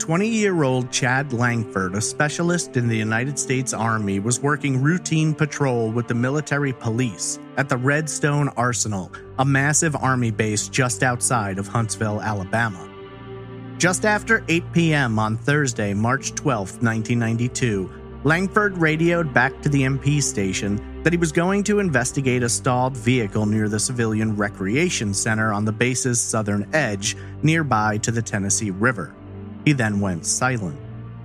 20-year-old Chad Langford, a specialist in the United States Army, was working routine patrol with the military police at the Redstone Arsenal, a massive army base just outside of Huntsville, Alabama. Just after 8 p.m. on Thursday, March 12, 1992, Langford radioed back to the MP station that he was going to investigate a stalled vehicle near the Civilian Recreation Center on the base's southern edge, nearby to the Tennessee River. He then went silent.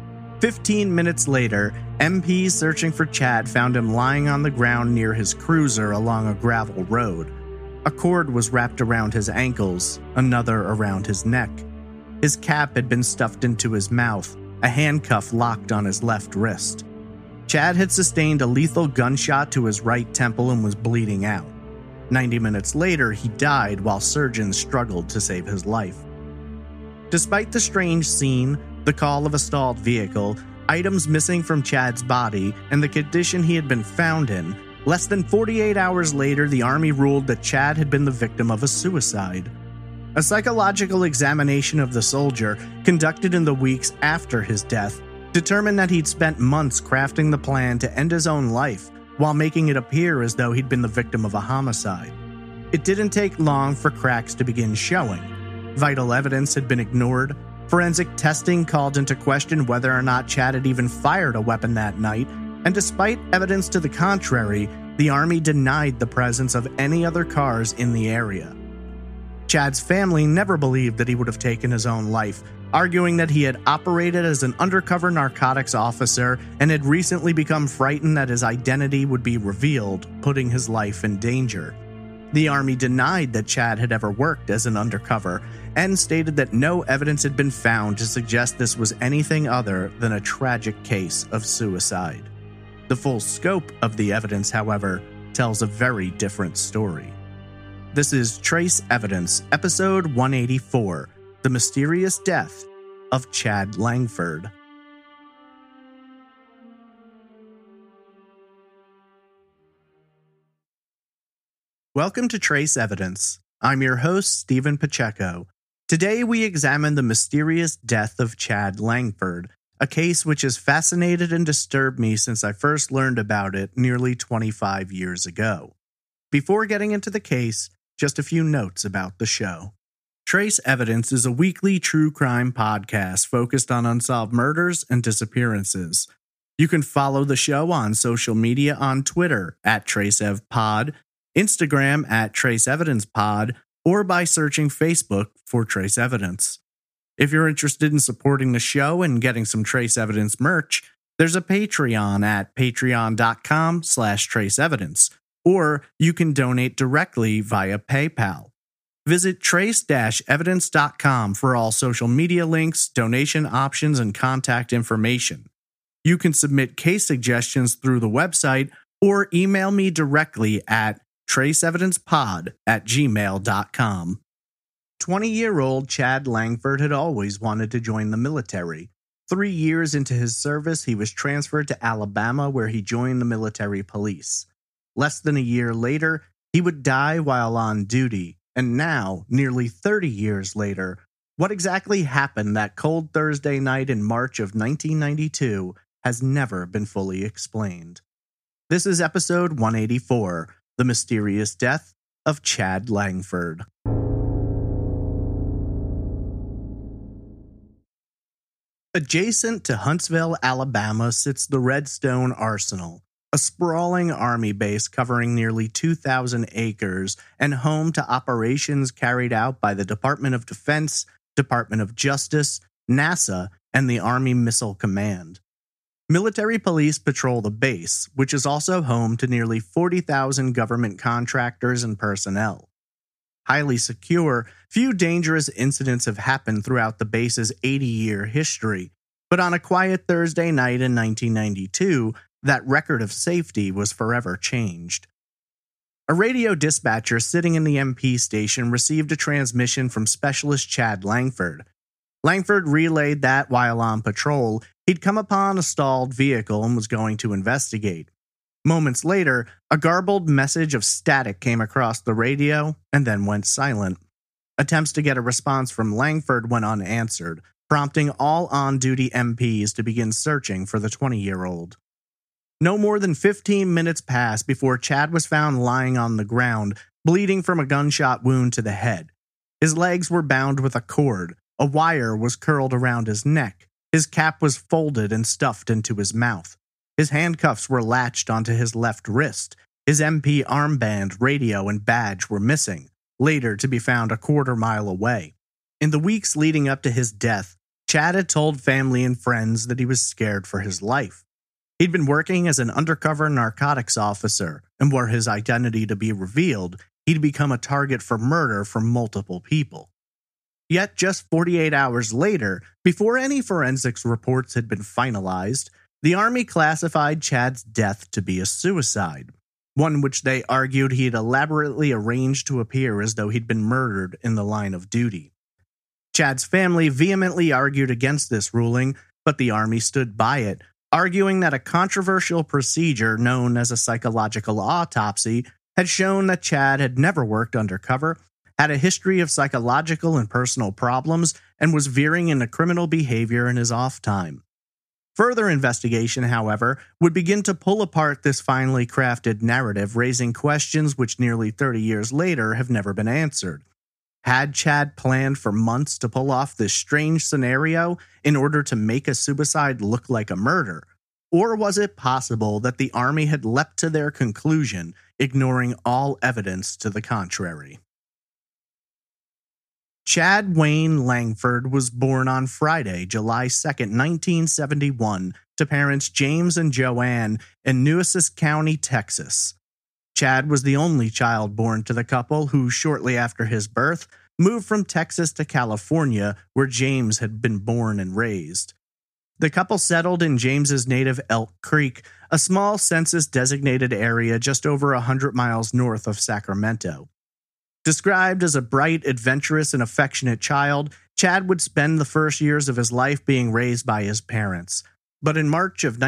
15 minutes later, MPs searching for Chad found him lying on the ground near his cruiser along a gravel road. A cord was wrapped around his ankles, another around his neck. His cap had been stuffed into his mouth, a handcuff locked on his left wrist. Chad had sustained a lethal gunshot to his right temple and was bleeding out. 90 minutes later, he died while surgeons struggled to save his life. Despite the strange scene, the call of a stalled vehicle, items missing from Chad's body, and the condition he had been found in, less than 48 hours later, the Army ruled that Chad had been the victim of a suicide. A psychological examination of the soldier, conducted in the weeks after his death, determined that he'd spent months crafting the plan to end his own life, while making it appear as though he'd been the victim of a homicide. It didn't take long for cracks to begin showing. Vital evidence had been ignored. Forensic testing called into question whether or not Chad had even fired a weapon that night, and despite evidence to the contrary, the Army denied the presence of any other cars in the area. Chad's family never believed that he would have taken his own life, arguing that he had operated as an undercover narcotics officer and had recently become frightened that his identity would be revealed, putting his life in danger. The Army denied that Chad had ever worked as an undercover and stated that no evidence had been found to suggest this was anything other than a tragic case of suicide. The full scope of the evidence, however, tells a very different story. This is Trace Evidence, Episode 184, The Mysterious Death of Chad Langford. Welcome to Trace Evidence. I'm your host, Stephen Pacheco. Today we examine the mysterious death of Chad Langford, a case which has fascinated and disturbed me since I first learned about it nearly 25 years ago. Before getting into the case, just a few notes about the show. Trace Evidence is a weekly true crime podcast focused on unsolved murders and disappearances. You can follow the show on social media on Twitter @TraceEvPod, Instagram @TraceEvidencePod, or by searching Facebook for Trace Evidence. If you're interested in supporting the show and getting some Trace Evidence merch, there's a Patreon at patreon.com/traceevidence, or you can donate directly via PayPal. Visit trace-evidence.com for all social media links, donation options, and contact information. You can submit case suggestions through the website or email me directly at traceevidencepod@gmail.com. 20-year-old Chad Langford had always wanted to join the military. 3 years into his service, he was transferred to Alabama, where he joined the military police. Less than a year later, he would die while on duty, and now, nearly 30 years later, what exactly happened that cold Thursday night in March of 1992 has never been fully explained. This is episode 184, The Mysterious Death of Chad Langford. Adjacent to Huntsville, Alabama, sits the Redstone Arsenal, a sprawling army base covering nearly 2,000 acres and home to operations carried out by the Department of Defense, Department of Justice, NASA, and the Army Missile Command. Military police patrol the base, which is also home to nearly 40,000 government contractors and personnel. Highly secure, few dangerous incidents have happened throughout the base's 80-year history, but on a quiet Thursday night in 1992, that record of safety was forever changed. A radio dispatcher sitting in the MP station received a transmission from Specialist Chad Langford. Langford relayed that while on patrol, he'd come upon a stalled vehicle and was going to investigate. Moments later, a garbled message of static came across the radio and then went silent. Attempts to get a response from Langford went unanswered, prompting all on-duty MPs to begin searching for the 20-year-old. No more than 15 minutes passed before Chad was found lying on the ground, bleeding from a gunshot wound to the head. His legs were bound with a cord, a wire was curled around his neck, his cap was folded and stuffed into his mouth. His handcuffs were latched onto his left wrist. His MP armband, radio, and badge were missing, later to be found a quarter-mile away. In the weeks leading up to his death, Chad had told family and friends that he was scared for his life. He'd been working as an undercover narcotics officer, and were his identity to be revealed, he'd become a target for murder from multiple people. Yet just 48 hours later, before any forensics reports had been finalized, the Army classified Chad's death to be a suicide, one which they argued he had elaborately arranged to appear as though he'd been murdered in the line of duty. Chad's family vehemently argued against this ruling, but the Army stood by it, arguing that a controversial procedure known as a psychological autopsy had shown that Chad had never worked undercover, had a history of psychological and personal problems, and was veering into criminal behavior in his off time. Further investigation, however, would begin to pull apart this finely crafted narrative, raising questions which nearly 30 years later have never been answered. Had Chad planned for months to pull off this strange scenario in order to make a suicide look like a murder? Or was it possible that the Army had leapt to their conclusion, ignoring all evidence to the contrary? Chad Wayne Langford was born on Friday, July 2, 1971, to parents James and Joanne in Nueces County, Texas. Chad was the only child born to the couple who, shortly after his birth, moved from Texas to California, where James had been born and raised. The couple settled in James's native Elk Creek, a small census-designated area just over 100 miles north of Sacramento. Described as a bright, adventurous, and affectionate child, Chad would spend the first years of his life being raised by his parents. But in March of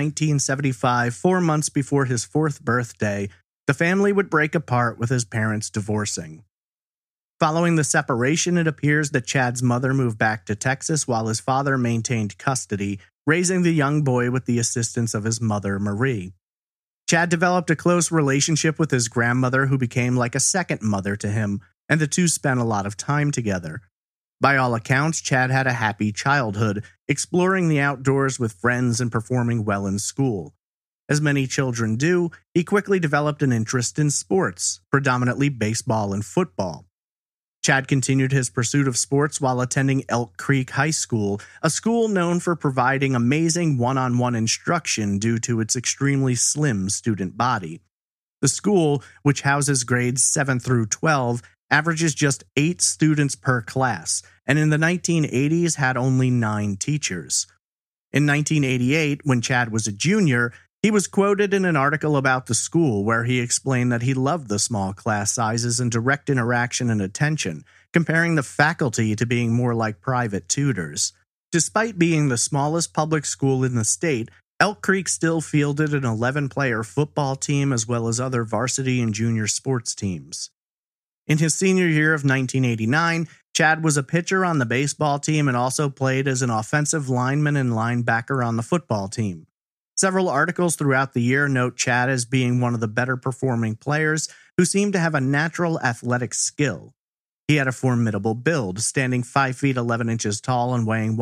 1975, 4 months before his 4th birthday, the family would break apart with his parents divorcing. Following the separation, it appears that Chad's mother moved back to Texas while his father maintained custody, raising the young boy with the assistance of his mother, Marie. Chad developed a close relationship with his grandmother, who became like a second mother to him, and the two spent a lot of time together. By all accounts, Chad had a happy childhood, exploring the outdoors with friends and performing well in school. As many children do, he quickly developed an interest in sports, predominantly baseball and football. Chad continued his pursuit of sports while attending Elk Creek High School, a school known for providing amazing one-on-one instruction due to its extremely slim student body. The school, which houses grades 7 through 12, averages just 8 students per class, and in the 1980s had only 9 teachers. In 1988, when Chad was a junior, he was quoted in an article about the school where he explained that he loved the small class sizes and direct interaction and attention, comparing the faculty to being more like private tutors. Despite being the smallest public school in the state, Elk Creek still fielded an 11-player football team as well as other varsity and junior sports teams. In his senior year of 1989, Chad was a pitcher on the baseball team and also played as an offensive lineman and linebacker on the football team. Several articles throughout the year note Chad as being one of the better performing players who seemed to have a natural athletic skill. He had a formidable build, standing 5 feet 11 inches tall and weighing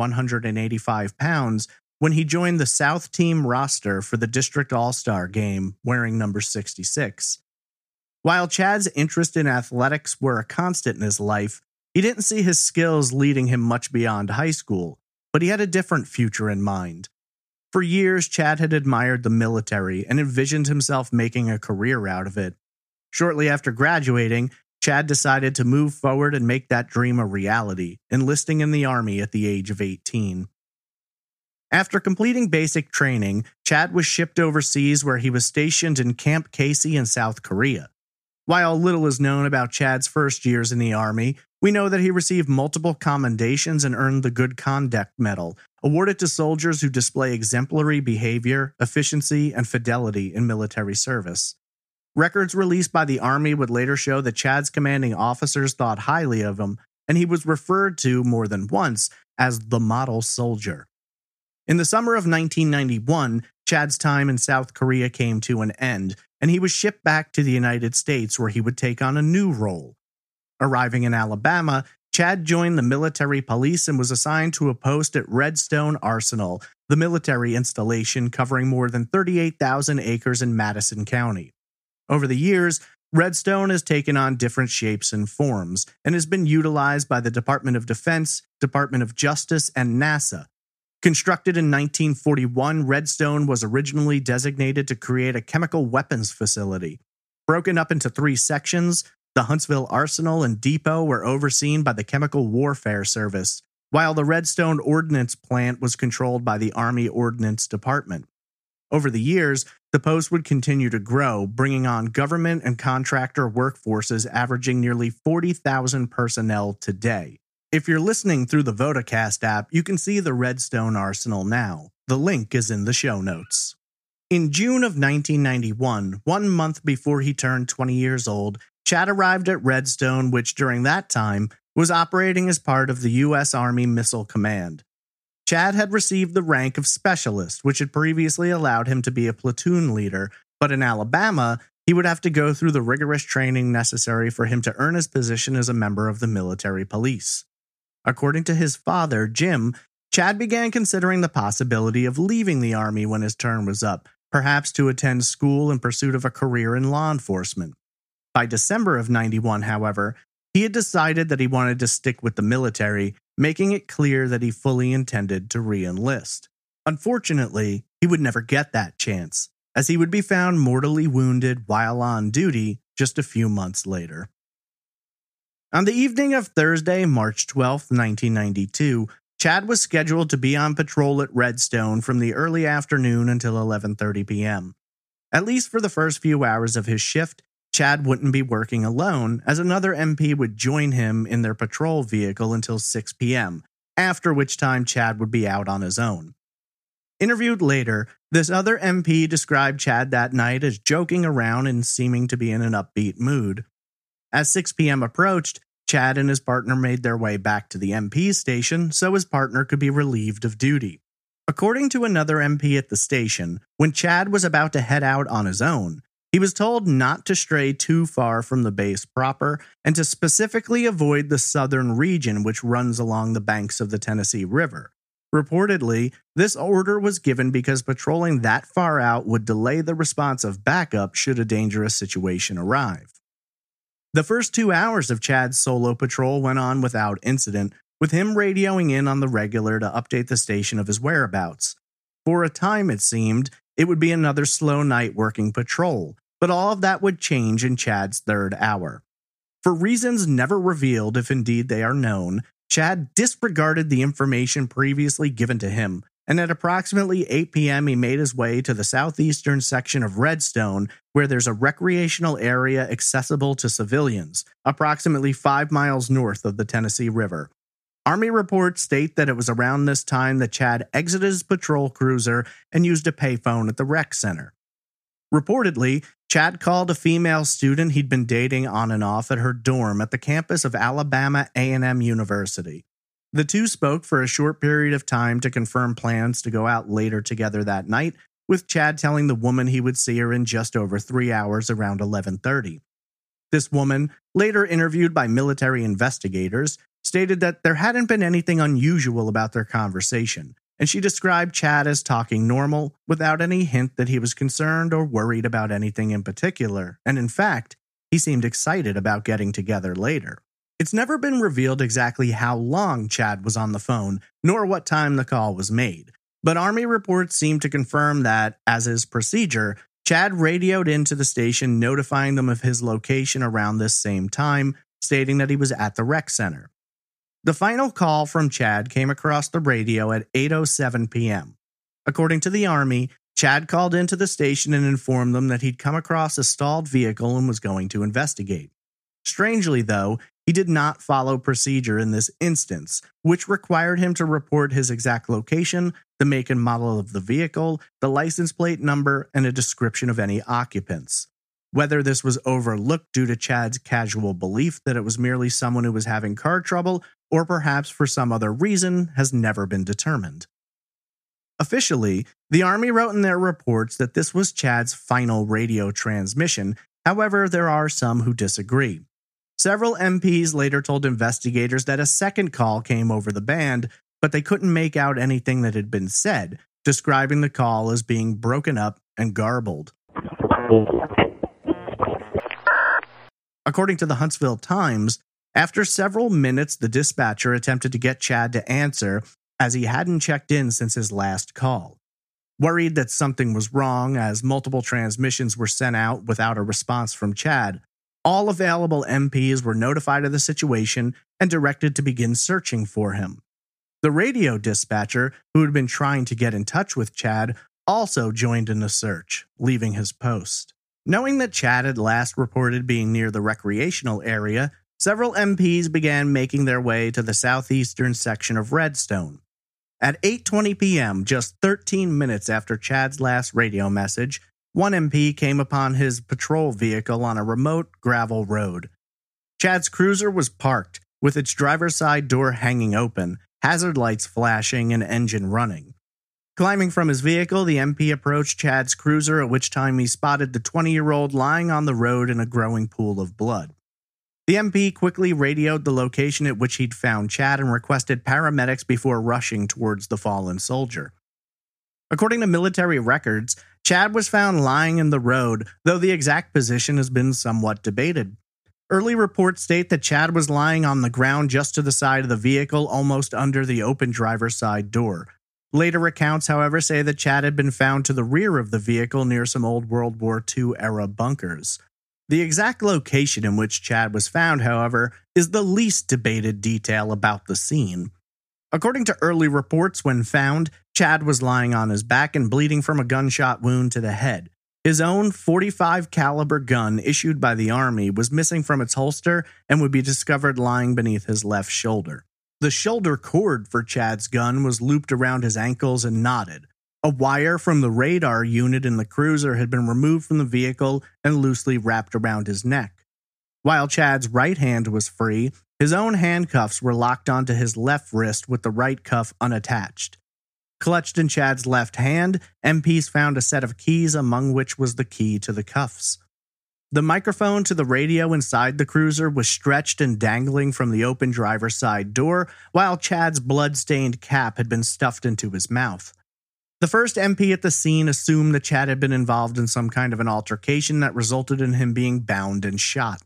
185 pounds when he joined the South Team roster for the District All-Star game, wearing number 66. While Chad's interest in athletics were a constant in his life, he didn't see his skills leading him much beyond high school, but he had a different future in mind. For years, Chad had admired the military and envisioned himself making a career out of it. Shortly after graduating, Chad decided to move forward and make that dream a reality, enlisting in the Army at the age of 18. After completing basic training, Chad was shipped overseas where he was stationed in Camp Casey in South Korea. While little is known about Chad's first years in the Army, we know that he received multiple commendations and earned the Good Conduct Medal, awarded to soldiers who display exemplary behavior, efficiency, and fidelity in military service. Records released by the Army would later show that Chad's commanding officers thought highly of him, and he was referred to more than once as the model soldier. In the summer of 1991, Chad's time in South Korea came to an end, and he was shipped back to the United States where he would take on a new role. Arriving in Alabama, Chad joined the military police and was assigned to a post at Redstone Arsenal, the military installation covering more than 38,000 acres in Madison County. Over the years, Redstone has taken on different shapes and forms, and has been utilized by the Department of Defense, Department of Justice, and NASA. Constructed in 1941, Redstone was originally designated to create a chemical weapons facility. Broken up into 3 sections, the Huntsville Arsenal and Depot were overseen by the Chemical Warfare Service, while the Redstone Ordnance Plant was controlled by the Army Ordnance Department. Over the years, the post would continue to grow, bringing on government and contractor workforces averaging nearly 40,000 personnel today. If you're listening through the Vodacast app, you can see the Redstone Arsenal now. The link is in the show notes. In June of 1991, 1 month before he turned 20 years old, Chad arrived at Redstone, which during that time was operating as part of the U.S. Army Missile Command. Chad had received the rank of specialist, which had previously allowed him to be a platoon leader, but in Alabama, he would have to go through the rigorous training necessary for him to earn his position as a member of the military police. According to his father, Jim, Chad began considering the possibility of leaving the Army when his term was up, perhaps to attend school in pursuit of a career in law enforcement. By December of 91, however, he had decided that he wanted to stick with the military, making it clear that he fully intended to re-enlist. Unfortunately, he would never get that chance, as he would be found mortally wounded while on duty just a few months later. On the evening of Thursday, March 12, 1992, Chad was scheduled to be on patrol at Redstone from the early afternoon until 11:30 p.m. At least for the first few hours of his shift, Chad wouldn't be working alone, as another MP would join him in their patrol vehicle until 6 p.m., after which time Chad would be out on his own. Interviewed later, this other MP described Chad that night as joking around and seeming to be in an upbeat mood. As 6 p.m. approached, Chad and his partner made their way back to the MP's station so his partner could be relieved of duty. According to another MP at the station, when Chad was about to head out on his own, he was told not to stray too far from the base proper and to specifically avoid the southern region which runs along the banks of the Tennessee River. Reportedly, this order was given because patrolling that far out would delay the response of backup should a dangerous situation arrive. The first 2 hours of Chad's solo patrol went on without incident, with him radioing in on the regular to update the station of his whereabouts. For a time, it seemed, it would be another slow night working patrol, but all of that would change in Chad's third hour. For reasons never revealed, if indeed they are known, Chad disregarded the information previously given to him, and at approximately 8 p.m. he made his way to the southeastern section of Redstone, where there's a recreational area accessible to civilians, approximately 5 miles north of the Tennessee River. Army reports state that it was around this time that Chad exited his patrol cruiser and used a payphone at the rec center. Reportedly, Chad called a female student he'd been dating on and off at her dorm at the campus of Alabama A&M University. The two spoke for a short period of time to confirm plans to go out later together that night, with Chad telling the woman he would see her in just over 3 hours around 11:30. This woman, later interviewed by military investigators, stated that there hadn't been anything unusual about their conversation, and she described Chad as talking normal, without any hint that he was concerned or worried about anything in particular, and in fact, he seemed excited about getting together later. It's never been revealed exactly how long Chad was on the phone, nor what time the call was made, but Army reports seem to confirm that, as is procedure, Chad radioed into the station notifying them of his location around this same time, stating that he was at the rec center. The final call from Chad came across the radio at 8:07 p.m. According to the Army, Chad called into the station and informed them that he'd come across a stalled vehicle and was going to investigate. Strangely, though, he did not follow procedure in this instance, which required him to report his exact location, the make and model of the vehicle, the license plate number, and a description of any occupants. Whether this was overlooked due to Chad's casual belief that it was merely someone who was having car trouble, or perhaps for some other reason, has never been determined. Officially, the Army wrote in their reports that this was Chad's final radio transmission. However, there are some who disagree. Several MPs later told investigators that a second call came over the band, but they couldn't make out anything that had been said, describing the call as being broken up and garbled. According to the Huntsville Times, after several minutes, the dispatcher attempted to get Chad to answer, as he hadn't checked in since his last call. Worried that something was wrong, as multiple transmissions were sent out without a response from Chad, all available MPs were notified of the situation and directed to begin searching for him. The radio dispatcher, who had been trying to get in touch with Chad, also joined in the search, leaving his post. Knowing that Chad had last reported being near the recreational area, several MPs began making their way to the southeastern section of Redstone. At 8:20 p.m., just 13 minutes after Chad's last radio message, one MP came upon his patrol vehicle on a remote gravel road. Chad's cruiser was parked, with its driver's side door hanging open, hazard lights flashing, and engine running. Climbing from his vehicle, the MP approached Chad's cruiser, at which time he spotted the 20-year-old lying on the road in a growing pool of blood. The MP quickly radioed the location at which he'd found Chad and requested paramedics before rushing towards the fallen soldier. According to military records, Chad was found lying in the road, though the exact position has been somewhat debated. Early reports state that Chad was lying on the ground just to the side of the vehicle, almost under the open driver's side door. Later accounts, however, say that Chad had been found to the rear of the vehicle near some old World War II-era bunkers. The exact location in which Chad was found, however, is the least debated detail about the scene. According to early reports, when found, Chad was lying on his back and bleeding from a gunshot wound to the head. His own .45 caliber gun issued by the Army was missing from its holster and would be discovered lying beneath his left shoulder. The shoulder cord for Chad's gun was looped around his ankles and knotted. A wire from the radar unit in the cruiser had been removed from the vehicle and loosely wrapped around his neck. While Chad's right hand was free, his own handcuffs were locked onto his left wrist with the right cuff unattached. Clutched in Chad's left hand, MPs found a set of keys, among which was the key to the cuffs. The microphone to the radio inside the cruiser was stretched and dangling from the open driver's side door, while Chad's blood-stained cap had been stuffed into his mouth. The first MP at the scene assumed that Chad had been involved in some kind of an altercation that resulted in him being bound and shot.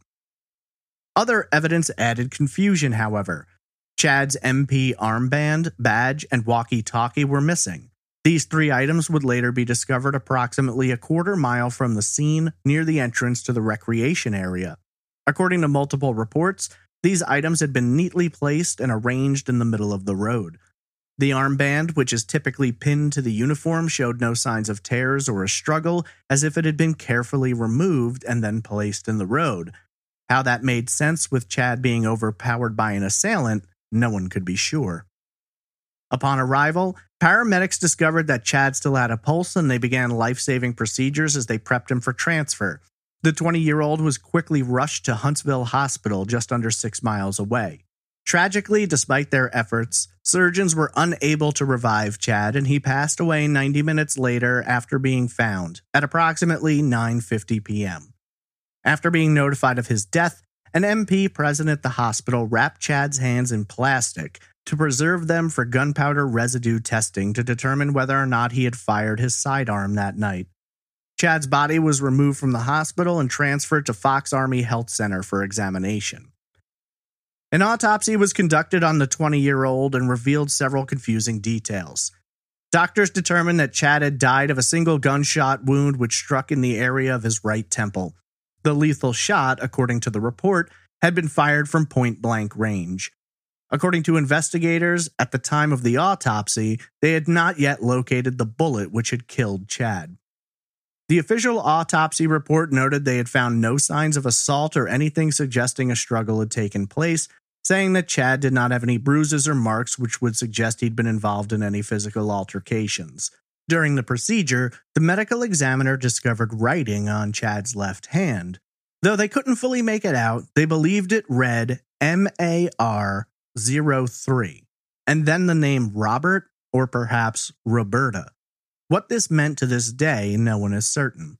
Other evidence added confusion, however. Chad's MP armband, badge, and walkie-talkie were missing. These three items would later be discovered approximately a quarter-mile from the scene near the entrance to the recreation area. According to multiple reports, these items had been neatly placed and arranged in the middle of the road. The armband, which is typically pinned to the uniform, showed no signs of tears or a struggle, as if it had been carefully removed and then placed in the road. How that made sense with Chad being overpowered by an assailant, no one could be sure. Upon arrival, paramedics discovered that Chad still had a pulse and they began life-saving procedures as they prepped him for transfer. The 20-year-old was quickly rushed to Huntsville Hospital just under 6 miles away. Tragically, despite their efforts, surgeons were unable to revive Chad and he passed away 90 minutes later after being found, at approximately 9:50 p.m. After being notified of his death, an MP present at the hospital wrapped Chad's hands in plastic to preserve them for gunpowder residue testing to determine whether or not he had fired his sidearm that night. Chad's body was removed from the hospital and transferred to Fox Army Health Center for examination. An autopsy was conducted on the 20-year-old and revealed several confusing details. Doctors determined that Chad had died of a single gunshot wound which struck in the area of his right temple. The lethal shot, according to the report, had been fired from point-blank range. According to investigators, at the time of the autopsy, they had not yet located the bullet which had killed Chad. The official autopsy report noted they had found no signs of assault or anything suggesting a struggle had taken place, saying that Chad did not have any bruises or marks which would suggest he'd been involved in any physical altercations. During the procedure, the medical examiner discovered writing on Chad's left hand. Though they couldn't fully make it out, they believed it read MAR03, and then the name Robert or perhaps Roberta. What this meant to this day, no one is certain.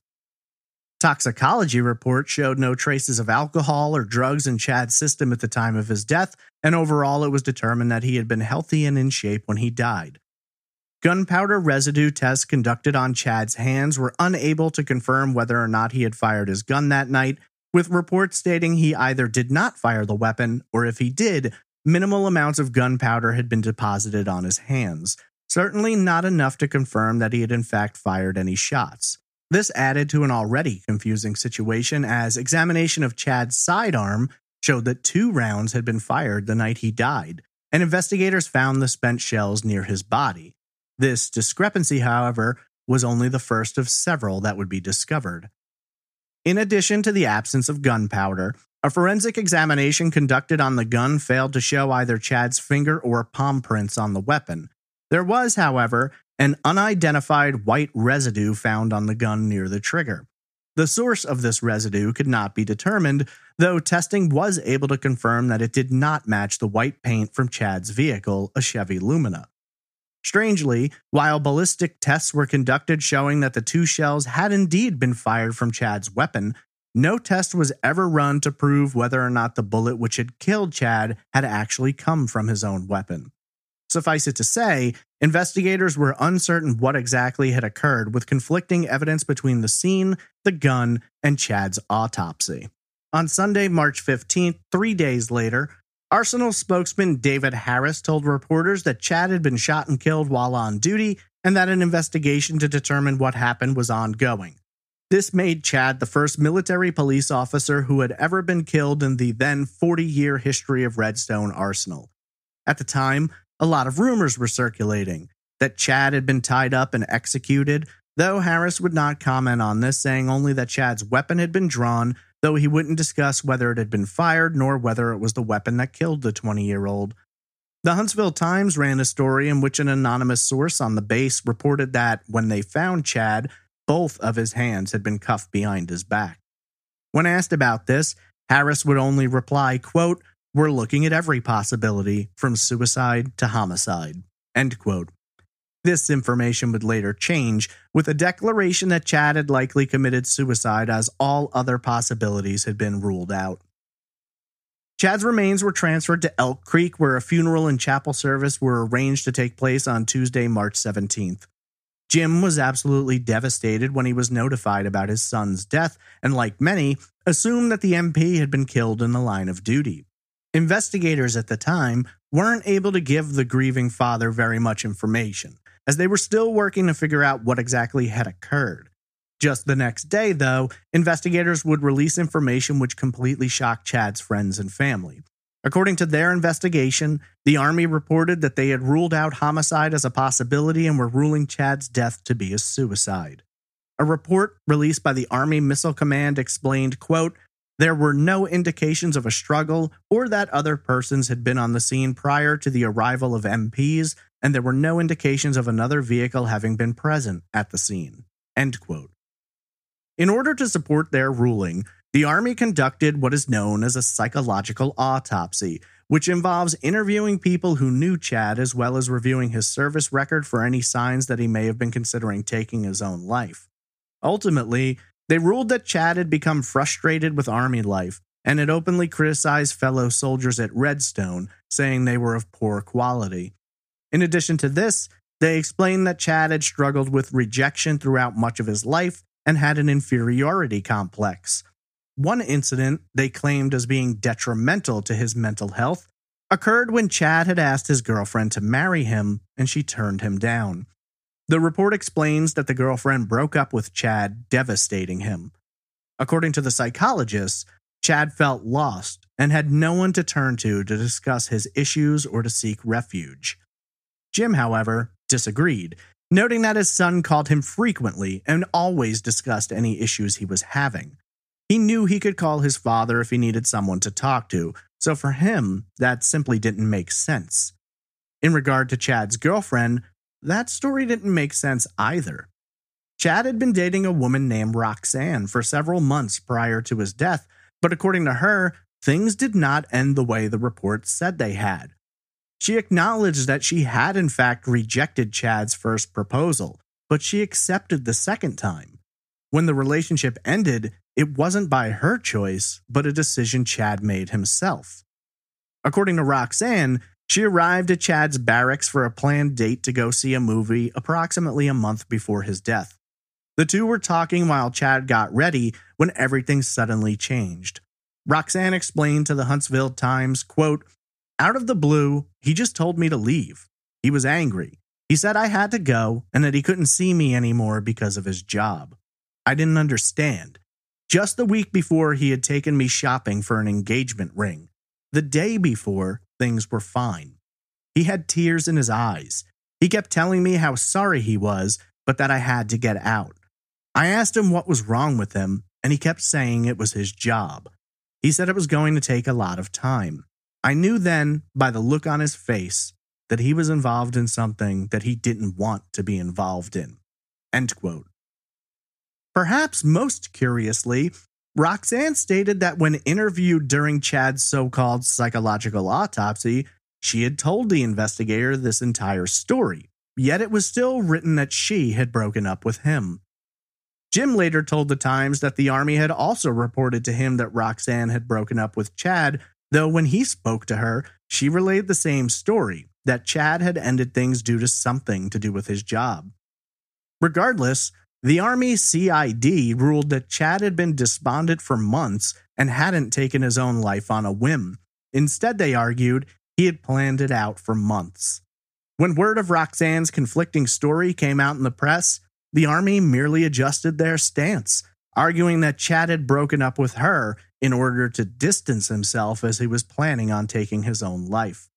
Toxicology reports showed no traces of alcohol or drugs in Chad's system at the time of his death, and overall it was determined that he had been healthy and in shape when he died. Gunpowder residue tests conducted on Chad's hands were unable to confirm whether or not he had fired his gun that night, with reports stating he either did not fire the weapon, or if he did, minimal amounts of gunpowder had been deposited on his hands, certainly not enough to confirm that he had in fact fired any shots. This added to an already confusing situation, as examination of Chad's sidearm showed that 2 rounds had been fired the night he died, and investigators found the spent shells near his body. This discrepancy, however, was only the first of several that would be discovered. In addition to the absence of gunpowder, a forensic examination conducted on the gun failed to show either Chad's finger or palm prints on the weapon. There was, however, an unidentified white residue found on the gun near the trigger. The source of this residue could not be determined, though testing was able to confirm that it did not match the white paint from Chad's vehicle, a Chevy Lumina. Strangely, while ballistic tests were conducted showing that the 2 shells had indeed been fired from Chad's weapon, no test was ever run to prove whether or not the bullet which had killed Chad had actually come from his own weapon. Suffice it to say, investigators were uncertain what exactly had occurred, with conflicting evidence between the scene, the gun, and Chad's autopsy. On Sunday, March 15th, 3 days later, Arsenal spokesman David Harris told reporters that Chad had been shot and killed while on duty, and that an investigation to determine what happened was ongoing. This made Chad the first military police officer who had ever been killed in the then 40-year history of Redstone Arsenal. At the time, a lot of rumors were circulating that Chad had been tied up and executed, though Harris would not comment on this, saying only that Chad's weapon had been drawn, though he wouldn't discuss whether it had been fired nor whether it was the weapon that killed the 20-year-old. The Huntsville Times ran a story in which an anonymous source on the base reported that when they found Chad, both of his hands had been cuffed behind his back. When asked about this, Harris would only reply, quote, "We're looking at every possibility, from suicide to homicide," end quote. This information would later change, with a declaration that Chad had likely committed suicide as all other possibilities had been ruled out. Chad's remains were transferred to Elk Creek, where a funeral and chapel service were arranged to take place on Tuesday, March 17th. Jim was absolutely devastated when he was notified about his son's death, and like many, assumed that the MP had been killed in the line of duty. Investigators at the time weren't able to give the grieving father very much information, as they were still working to figure out what exactly had occurred. Just the next day, though, investigators would release information which completely shocked Chad's friends and family. According to their investigation, the Army reported that they had ruled out homicide as a possibility and were ruling Chad's death to be a suicide. A report released by the Army Missile Command explained, quote, "There were no indications of a struggle or that other persons had been on the scene prior to the arrival of MPs, and there were no indications of another vehicle having been present at the scene," end quote. In order to support their ruling, the Army conducted what is known as a psychological autopsy, which involves interviewing people who knew Chad as well as reviewing his service record for any signs that he may have been considering taking his own life. Ultimately, they ruled that Chad had become frustrated with Army life and had openly criticized fellow soldiers at Redstone, saying they were of poor quality. In addition to this, they explained that Chad had struggled with rejection throughout much of his life and had an inferiority complex. One incident they claimed as being detrimental to his mental health occurred when Chad had asked his girlfriend to marry him and she turned him down. The report explains that the girlfriend broke up with Chad, devastating him. According to the psychologists, Chad felt lost and had no one to turn to discuss his issues or to seek refuge. Jim, however, disagreed, noting that his son called him frequently and always discussed any issues he was having. He knew he could call his father if he needed someone to talk to, so for him, that simply didn't make sense. In regard to Chad's girlfriend, that story didn't make sense either. Chad had been dating a woman named Roxanne for several months prior to his death, but according to her, things did not end the way the reports said they had. She acknowledged that she had in fact rejected Chad's first proposal, but she accepted the second time. When the relationship ended, it wasn't by her choice, but a decision Chad made himself. According to Roxanne, she arrived at Chad's barracks for a planned date to go see a movie approximately a month before his death. The two were talking while Chad got ready when everything suddenly changed. Roxanne explained to the Huntsville Times, quote, "Out of the blue, he just told me to leave. He was angry. He said I had to go and that he couldn't see me anymore because of his job. I didn't understand. Just the week before, he had taken me shopping for an engagement ring. The day before, things were fine. He had tears in his eyes. He kept telling me how sorry he was, but that I had to get out. I asked him what was wrong with him, and he kept saying it was his job. He said it was going to take a lot of time. I knew then, by the look on his face, that he was involved in something that he didn't want to be involved in." End quote. Perhaps most curiously, Roxanne stated that when interviewed during Chad's so-called psychological autopsy, she had told the investigator this entire story, yet it was still written that she had broken up with him. Jim later told the Times that the Army had also reported to him that Roxanne had broken up with Chad, though when he spoke to her, she relayed the same story, that Chad had ended things due to something to do with his job. Regardless, the Army CID ruled that Chad had been despondent for months and hadn't taken his own life on a whim. Instead, they argued, he had planned it out for months. When word of Roxanne's conflicting story came out in the press, the Army merely adjusted their stance, arguing that Chad had broken up with her in order to distance himself as he was planning on taking his own life.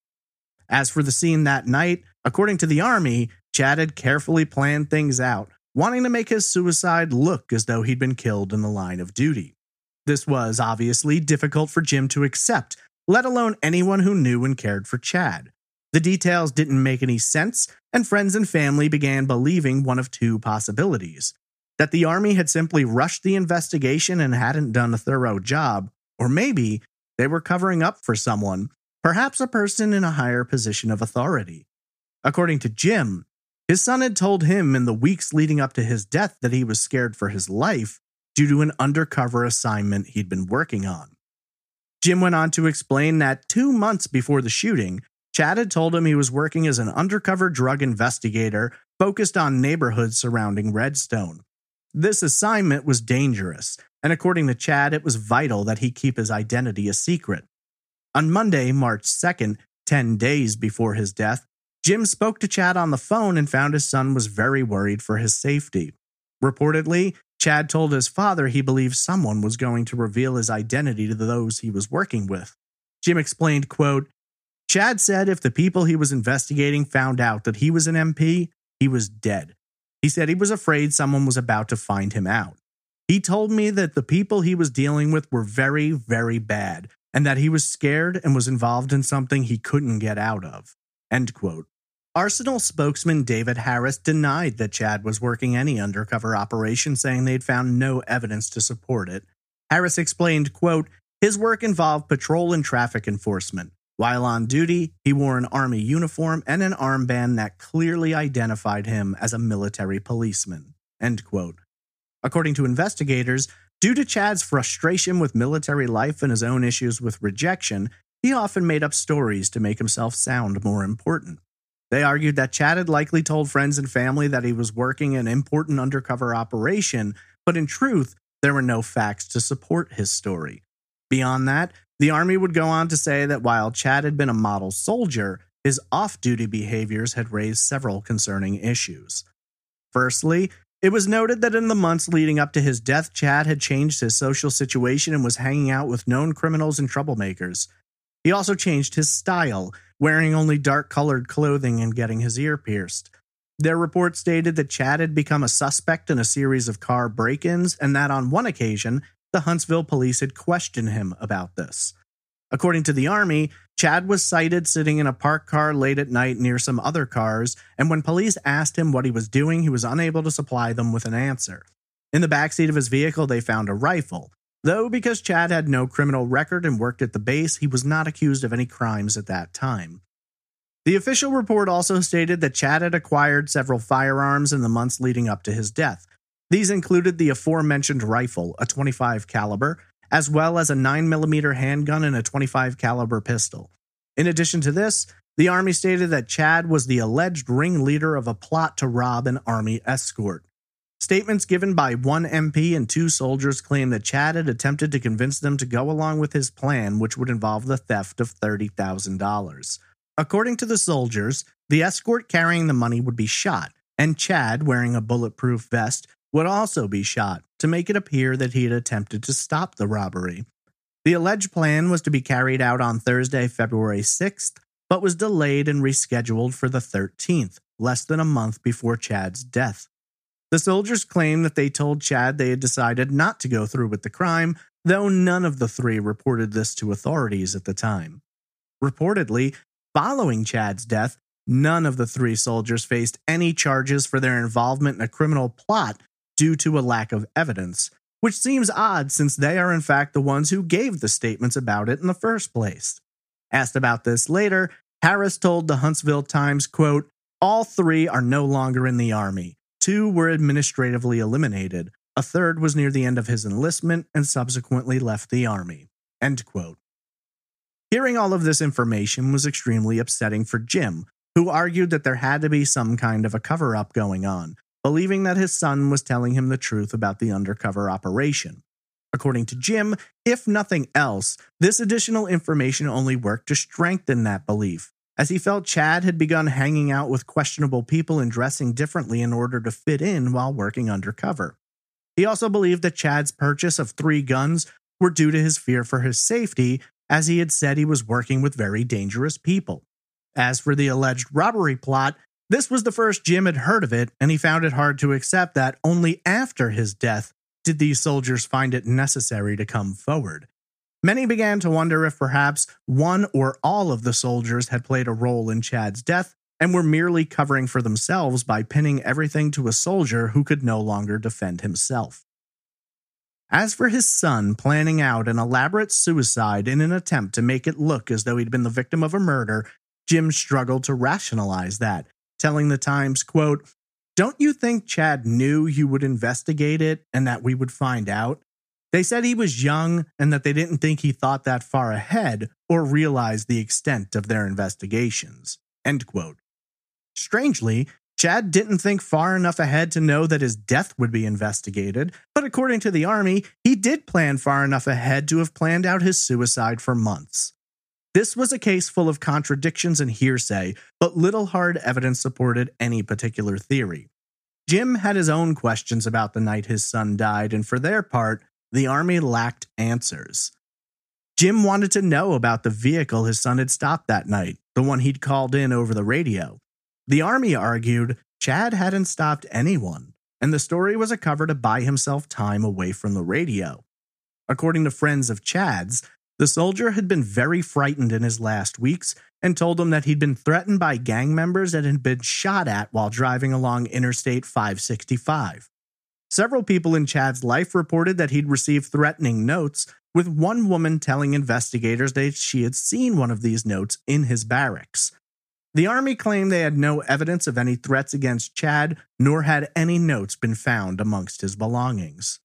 As for the scene that night, according to the Army, Chad had carefully planned things out, wanting to make his suicide look as though he'd been killed in the line of duty. This was obviously difficult for Jim to accept, let alone anyone who knew and cared for Chad. The details didn't make any sense, and friends and family began believing one of two possibilities: that the Army had simply rushed the investigation and hadn't done a thorough job, or maybe they were covering up for someone, perhaps a person in a higher position of authority. According to Jim, his son had told him in the weeks leading up to his death that he was scared for his life due to an undercover assignment he'd been working on. Jim went on to explain that 2 months before the shooting, Chad had told him he was working as an undercover drug investigator focused on neighborhoods surrounding Redstone. This assignment was dangerous, and according to Chad, it was vital that he keep his identity a secret. On Monday, March 2nd, 10 days before his death, Jim spoke to Chad on the phone and found his son was very worried for his safety. Reportedly, Chad told his father he believed someone was going to reveal his identity to those he was working with. Jim explained, quote, "Chad said if the people he was investigating found out that he was an MP, he was dead. He said he was afraid someone was about to find him out. He told me that the people he was dealing with were very, very bad, and that he was scared and was involved in something he couldn't get out of." End quote. Arsenal spokesman David Harris denied that Chad was working any undercover operation, saying they'd found no evidence to support it. Harris explained, quote, "His work involved patrol and traffic enforcement. While on duty, he wore an Army uniform and an armband that clearly identified him as a military policeman." End quote. According to investigators, due to Chad's frustration with military life and his own issues with rejection, he often made up stories to make himself sound more important. They argued that Chad had likely told friends and family that he was working an important undercover operation, but in truth, there were no facts to support his story. Beyond that, the Army would go on to say that while Chad had been a model soldier, his off-duty behaviors had raised several concerning issues. Firstly, it was noted that in the months leading up to his death, Chad had changed his social situation and was hanging out with known criminals and troublemakers. He also changed his style, wearing only dark-colored clothing and getting his ear pierced. Their report stated that Chad had become a suspect in a series of car break-ins, and that on one occasion, the Huntsville police had questioned him about this. According to the Army, Chad was sighted sitting in a parked car late at night near some other cars, and when police asked him what he was doing, he was unable to supply them with an answer. In the backseat of his vehicle, they found a rifle, though because Chad had no criminal record and worked at the base, he was not accused of any crimes at that time. The official report also stated that Chad had acquired several firearms in the months leading up to his death. These included the aforementioned rifle, a .25 caliber, as well as a 9mm handgun and a .25 caliber pistol. In addition to this, the Army stated that Chad was the alleged ringleader of a plot to rob an Army escort. Statements given by one MP and two soldiers claim that Chad had attempted to convince them to go along with his plan, which would involve the theft of $30,000. According to the soldiers, the escort carrying the money would be shot, and Chad, wearing a bulletproof vest, would also be shot to make it appear that he had attempted to stop the robbery. The alleged plan was to be carried out on Thursday, February 6th, but was delayed and rescheduled for the 13th, less than a month before Chad's death. The soldiers claim that they told Chad they had decided not to go through with the crime, though none of the three reported this to authorities at the time. Reportedly, following Chad's death, none of the three soldiers faced any charges for their involvement in a criminal plot due to a lack of evidence, which seems odd since they are in fact the ones who gave the statements about it in the first place. Asked about this later, Harris told the Huntsville Times, quote, "All three are no longer in the Army. Two were administratively eliminated. A third was near the end of his enlistment and subsequently left the Army." End quote. Hearing all of this information was extremely upsetting for Jim, who argued that there had to be some kind of a cover-up going on, believing that his son was telling him the truth about the undercover operation. According to Jim, if nothing else, this additional information only worked to strengthen that belief, as he felt Chad had begun hanging out with questionable people and dressing differently in order to fit in while working undercover. He also believed that Chad's purchase of 3 guns were due to his fear for his safety, as he had said he was working with very dangerous people. As for the alleged robbery plot, this was the first Jim had heard of it, and he found it hard to accept that only after his death did these soldiers find it necessary to come forward. Many began to wonder if perhaps one or all of the soldiers had played a role in Chad's death and were merely covering for themselves by pinning everything to a soldier who could no longer defend himself. As for his son planning out an elaborate suicide in an attempt to make it look as though he'd been the victim of a murder, Jim struggled to rationalize that, telling the Times, quote, "Don't you think Chad knew you would investigate it and that we would find out? They said he was young and that they didn't think he thought that far ahead or realized the extent of their investigations." End quote. Strangely, Chad didn't think far enough ahead to know that his death would be investigated, but according to the Army, he did plan far enough ahead to have planned out his suicide for months. This was a case full of contradictions and hearsay, but little hard evidence supported any particular theory. Jim had his own questions about the night his son died, and for their part, the Army lacked answers. Jim wanted to know about the vehicle his son had stopped that night, the one he'd called in over the radio. The Army argued Chad hadn't stopped anyone, and the story was a cover to buy himself time away from the radio. According to friends of Chad's, the soldier had been very frightened in his last weeks and told him that he'd been threatened by gang members and had been shot at while driving along Interstate 565. Several people in Chad's life reported that he'd received threatening notes, with one woman telling investigators that she had seen one of these notes in his barracks. The Army claimed they had no evidence of any threats against Chad, nor had any notes been found amongst his belongings.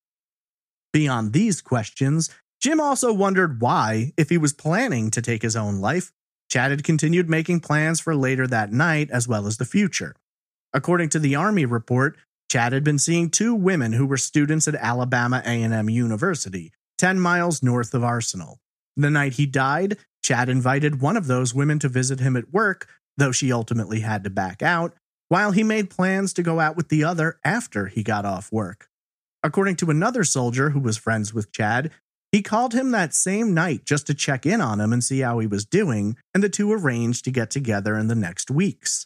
Beyond these questions, Jim also wondered why, if he was planning to take his own life, Chad had continued making plans for later that night as well as the future. According to the Army report, Chad had been seeing 2 women who were students at Alabama A&M University, 10 miles north of Arsenal. The night he died, Chad invited one of those women to visit him at work, though she ultimately had to back out, while he made plans to go out with the other after he got off work. According to another soldier who was friends with Chad, he called him that same night just to check in on him and see how he was doing, and the two arranged to get together in the next weeks.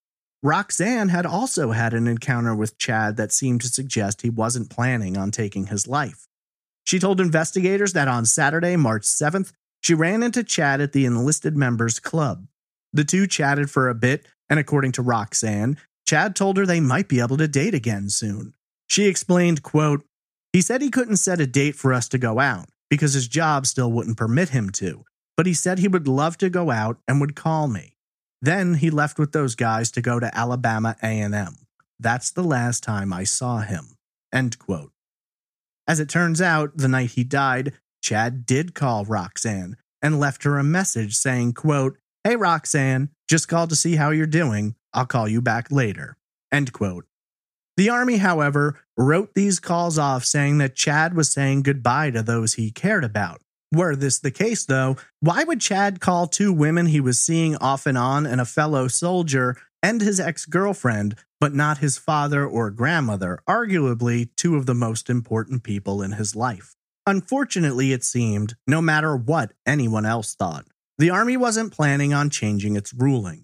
Roxanne had also had an encounter with Chad that seemed to suggest he wasn't planning on taking his life. She told investigators that on Saturday, March 7th, She ran into Chad at the enlisted members club. The two chatted for a bit, and according to Roxanne, Chad told her they might be able to date again soon. She explained, quote, "He said he couldn't set a date for us to go out because his job still wouldn't permit him to, but he said he would love to go out and would call me. Then he left with those guys to go to Alabama A&M. That's the last time I saw him." End quote. As it turns out, the night he died, Chad did call Roxanne and left her a message saying, quote, "Hey Roxanne, just called to see how you're doing. I'll call you back later." End quote. The Army, however, wrote these calls off, saying that Chad was saying goodbye to those he cared about. Were this the case, though, why would Chad call two women he was seeing off and on and a fellow soldier and his ex-girlfriend, but not his father or grandmother, arguably two of the most important people in his life? Unfortunately, it seemed, no matter what anyone else thought, the Army wasn't planning on changing its ruling.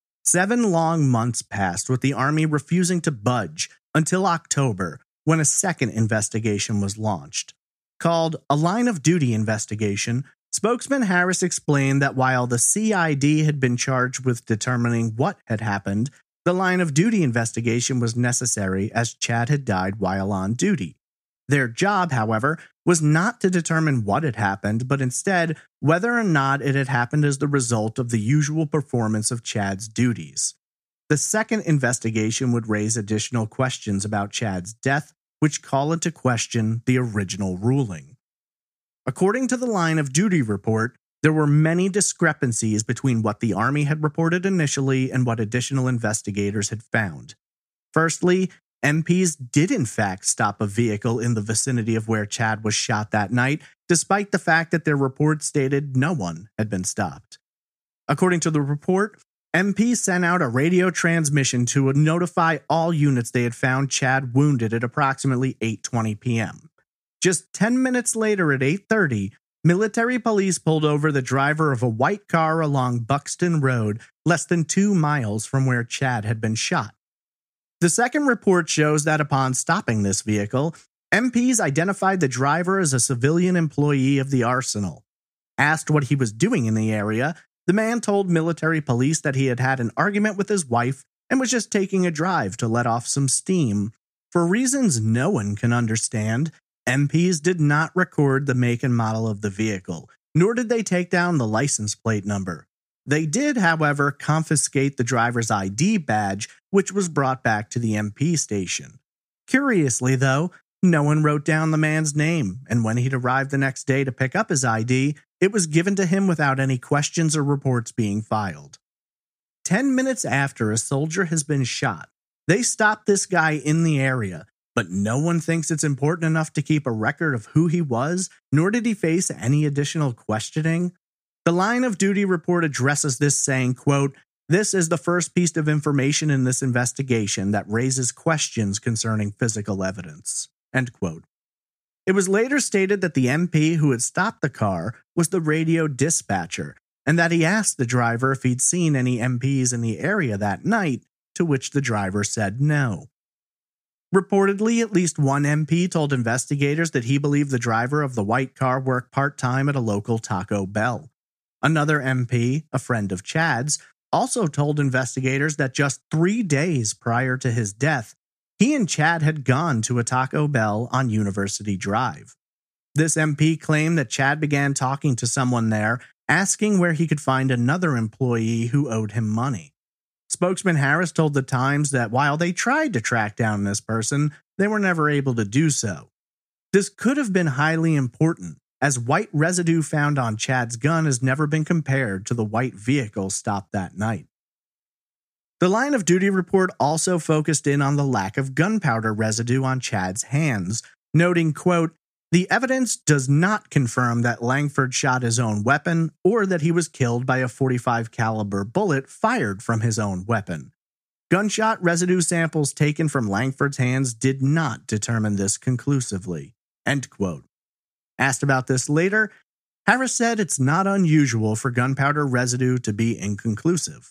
7 long months passed with the Army refusing to budge until October, when a second investigation was launched. Called a Line of Duty investigation, spokesman Harris explained that while the CID had been charged with determining what had happened, the Line of Duty investigation was necessary as Chad had died while on duty. Their job, however, was not to determine what had happened, but instead whether or not it had happened as the result of the usual performance of Chad's duties. The second investigation would raise additional questions about Chad's death, which call into question the original ruling. According to the Line of Duty report, there were many discrepancies between what the Army had reported initially and what additional investigators had found. Firstly, MPs did in fact stop a vehicle in the vicinity of where Chad was shot that night, despite the fact that their report stated no one had been stopped. According to the report, MPs sent out a radio transmission to notify all units they had found Chad wounded at approximately 8:20 p.m. Just 10 minutes later at 8:30, military police pulled over the driver of a white car along Buxton Road, less than 2 miles from where Chad had been shot. The second report shows that upon stopping this vehicle, MPs identified the driver as a civilian employee of the arsenal. Asked what he was doing in the area, the man told military police that he had had an argument with his wife and was just taking a drive to let off some steam. For reasons no one can understand, MPs did not record the make and model of the vehicle, nor did they take down the license plate number. They did, however, confiscate the driver's ID badge, which was brought back to the MP station. Curiously, though, no one wrote down the man's name, and when he'd arrived the next day to pick up his ID, it was given to him without any questions or reports being filed. 10 minutes after a soldier has been shot, they stop this guy in the area, but no one thinks it's important enough to keep a record of who he was, nor did he face any additional questioning. The Line of Duty report addresses this saying, quote, "This is the first piece of information in this investigation that raises questions concerning physical evidence." End quote. It was later stated that the MP who had stopped the car was the radio dispatcher, and that he asked the driver if he'd seen any MPs in the area that night, to which the driver said no. Reportedly, at least one MP told investigators that he believed the driver of the white car worked part-time at a local Taco Bell. Another MP, a friend of Chad's, also told investigators that just 3 days prior to his death, he and Chad had gone to a Taco Bell on University Drive. This MP claimed that Chad began talking to someone there, asking where he could find another employee who owed him money. Spokesman Harris told the Times that while they tried to track down this person, they were never able to do so. This could have been highly important, as white residue found on Chad's gun has never been compared to the white vehicle stopped that night. The Line of Duty report also focused in on the lack of gunpowder residue on Chad's hands, noting, quote, "The evidence does not confirm that Langford shot his own weapon or that he was killed by a .45 caliber bullet fired from his own weapon. Gunshot residue samples taken from Langford's hands did not determine this conclusively." End quote. Asked about this later, Harris said it's not unusual for gunpowder residue to be inconclusive.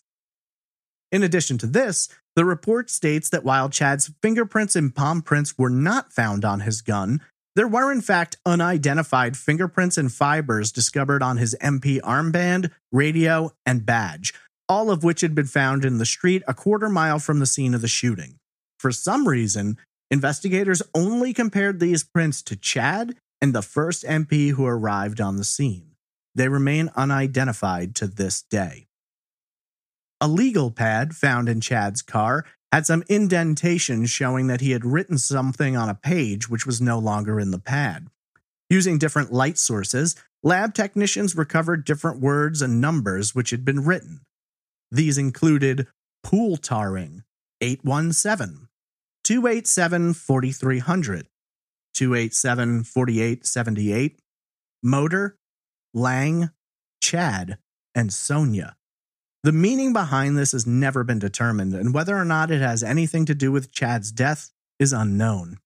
In addition to this, the report states that while Chad's fingerprints and palm prints were not found on his gun, There were in fact unidentified fingerprints and fibers discovered on his MP armband, radio, and badge, all of which had been found in the street a quarter-mile from the scene of the shooting. For some reason, investigators only compared these prints to Chad and the first MP who arrived on the scene. They remain unidentified to this day. A legal pad found in Chad's car had some indentations showing that he had written something on a page which was no longer in the pad. Using different light sources, lab technicians recovered different words and numbers which had been written. These included pool tarring, 817, 287 4300, 287 4878, motor, Lang, Chad, and Sonia. The meaning behind this has never been determined, and whether or not it has anything to do with Chad's death is unknown.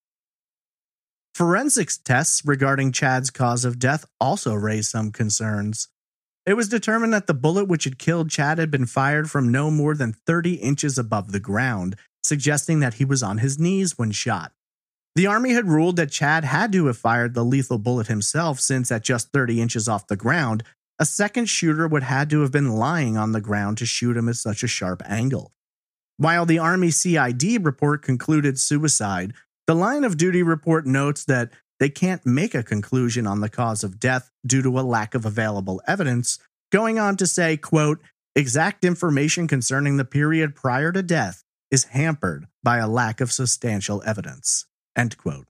Forensics tests regarding Chad's cause of death also raised some concerns. It was determined that the bullet which had killed Chad had been fired from no more than 30 inches above the ground, suggesting that he was on his knees when shot. The Army had ruled that Chad had to have fired the lethal bullet himself, since at just 30 inches off the ground, a second shooter would had to have been lying on the ground to shoot him at such a sharp angle. While the Army CID report concluded suicide, the line of duty report notes that they can't make a conclusion on the cause of death due to a lack of available evidence, going on to say, quote, exact information concerning the period prior to death is hampered by a lack of substantial evidence, end quote.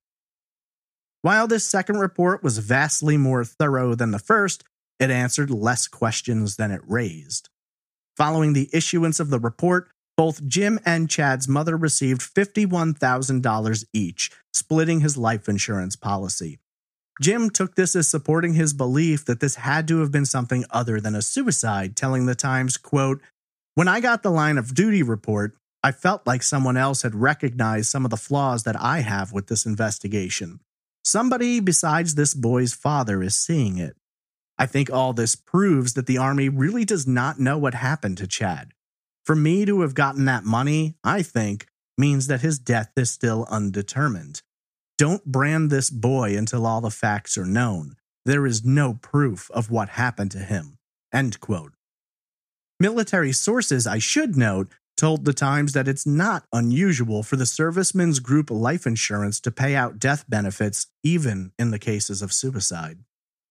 While this second report was vastly more thorough than the first, it answered less questions than it raised. Following the issuance of the report, both Jim and Chad's mother received $51,000 each, splitting his life insurance policy. Jim took this as supporting his belief that this had to have been something other than a suicide, telling the Times, quote, when I got the line of duty report, I felt like someone else had recognized some of the flaws that I have with this investigation. Somebody besides this boy's father is seeing it. I think all this proves that the Army really does not know what happened to Chad. For me to have gotten that money, I think, means that his death is still undetermined. Don't brand this boy until all the facts are known. There is no proof of what happened to him. End quote. Military sources, I should note, told the Times that it's not unusual for the servicemen's group life insurance to pay out death benefits even in the cases of suicide.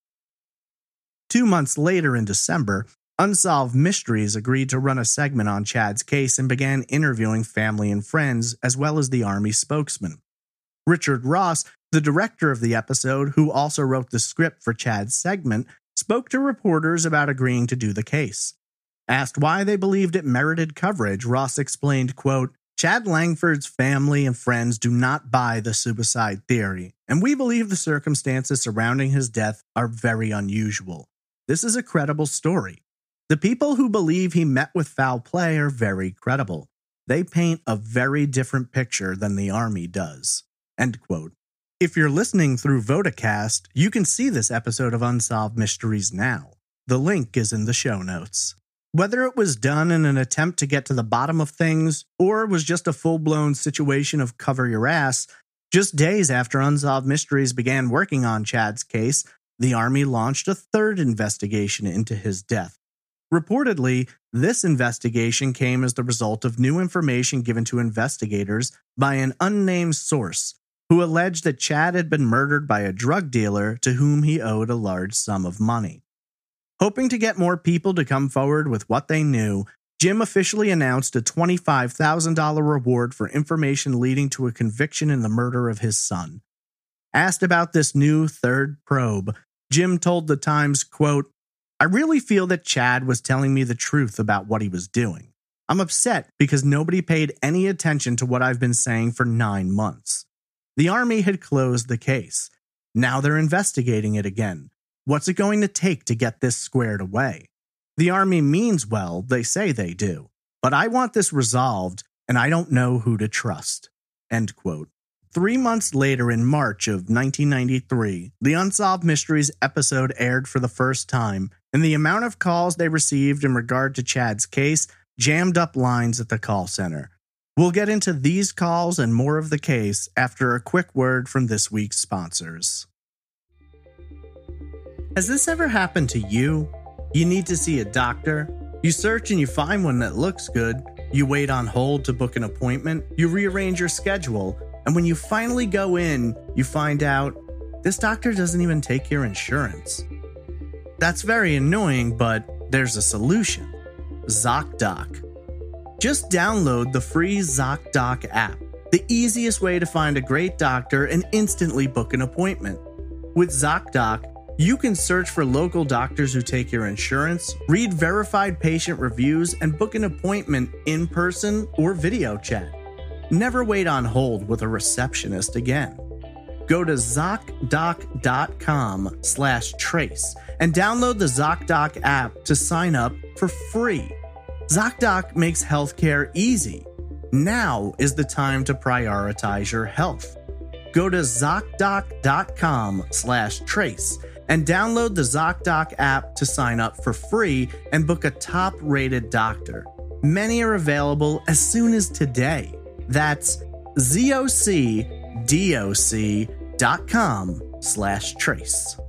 2 months later in December, Unsolved Mysteries agreed to run a segment on Chad's case and began interviewing family and friends, as well as the Army spokesman. Richard Ross, the director of the episode, who also wrote the script for Chad's segment, spoke to reporters about agreeing to do the case. Asked why they believed it merited coverage, Ross explained, quote, Chad Langford's family and friends do not buy the suicide theory, and we believe the circumstances surrounding his death are very unusual. This is a credible story. The people who believe he met with foul play are very credible. They paint a very different picture than the Army does. End quote. If you're listening through Vodacast, you can see this episode of Unsolved Mysteries now. The link is in the show notes. Whether it was done in an attempt to get to the bottom of things, or was just a full-blown situation of cover your ass, just days after Unsolved Mysteries began working on Chad's case, the Army launched a third investigation into his death. Reportedly, this investigation came as the result of new information given to investigators by an unnamed source who alleged that Chad had been murdered by a drug dealer to whom he owed a large sum of money. Hoping to get more people to come forward with what they knew, Jim officially announced a $25,000 reward for information leading to a conviction in the murder of his son. Asked about this new third probe, Jim told the Times, quote, I really feel that Chad was telling me the truth about what he was doing. I'm upset because nobody paid any attention to what I've been saying for 9 months. The Army had closed the case. Now they're investigating it again. What's it going to take to get this squared away? The Army means well, they say they do. But I want this resolved, and I don't know who to trust. End quote. 3 months later, in March of 1993, the Unsolved Mysteries episode aired for the first time, and the amount of calls they received in regard to Chad's case jammed up lines at the call center. We'll get into these calls and more of the case after a quick word from this week's sponsors. Has this ever happened to you? You need to see a doctor. You search and you find one that looks good. You wait on hold to book an appointment. You rearrange your schedule. And when you finally go in, you find out this doctor doesn't even take your insurance. That's very annoying, but there's a solution. ZocDoc. Just download the free ZocDoc app, the easiest way to find a great doctor and instantly book an appointment. With ZocDoc, you can search for local doctors who take your insurance, read verified patient reviews, and book an appointment in person or video chat. Never wait on hold with a receptionist again. Go to ZocDoc.com/trace and download the ZocDoc app to sign up for free. ZocDoc makes healthcare easy. Now is the time to prioritize your health. Go to ZocDoc.com/trace and download the ZocDoc app to sign up for free and book a top-rated doctor. Many are available as soon as today. That's ZocDoc.com/trace.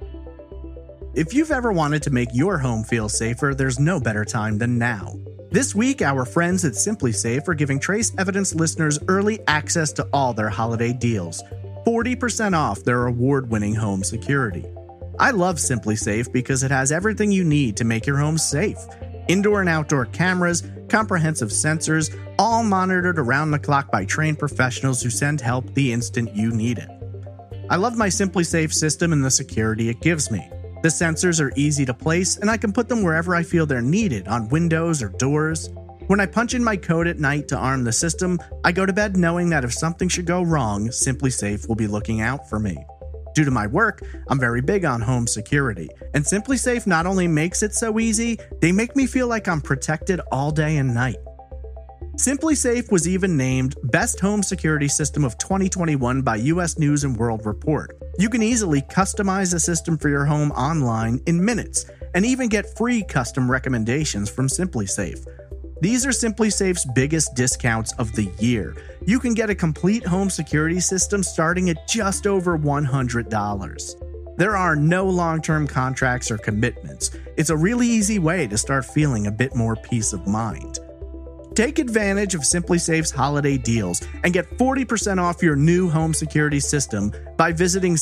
If you've ever wanted to make your home feel safer, there's no better time than now. This week, our friends at SimpliSafe are giving Trace Evidence listeners early access to all their holiday deals. 40% off their award-winning home security. I love SimpliSafe because it has everything you need to make your home safe. Indoor and outdoor cameras, comprehensive sensors, all monitored around the clock by trained professionals who send help the instant you need it. I love my SimpliSafe system and the security it gives me. The sensors are easy to place, and I can put them wherever I feel they're needed, on windows or doors. When I punch in my code at night to arm the system, I go to bed knowing that if something should go wrong, SimpliSafe will be looking out for me. Due to my work, I'm very big on home security, and SimpliSafe not only makes it so easy, they make me feel like I'm protected all day and night. SimpliSafe was even named Best Home Security System of 2021 by US News & World Report. You can easily customize a system for your home online in minutes, and even get free custom recommendations from SimpliSafe. These are SimpliSafe's biggest discounts of the year. You can get a complete home security system starting at just over $100. There are no long-term contracts or commitments. It's a really easy way to start feeling a bit more peace of mind. Take advantage of SimpliSafe's holiday deals and get 40% off your new home security system by visiting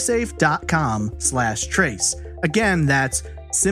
simplisafe.com/trace. Again, that's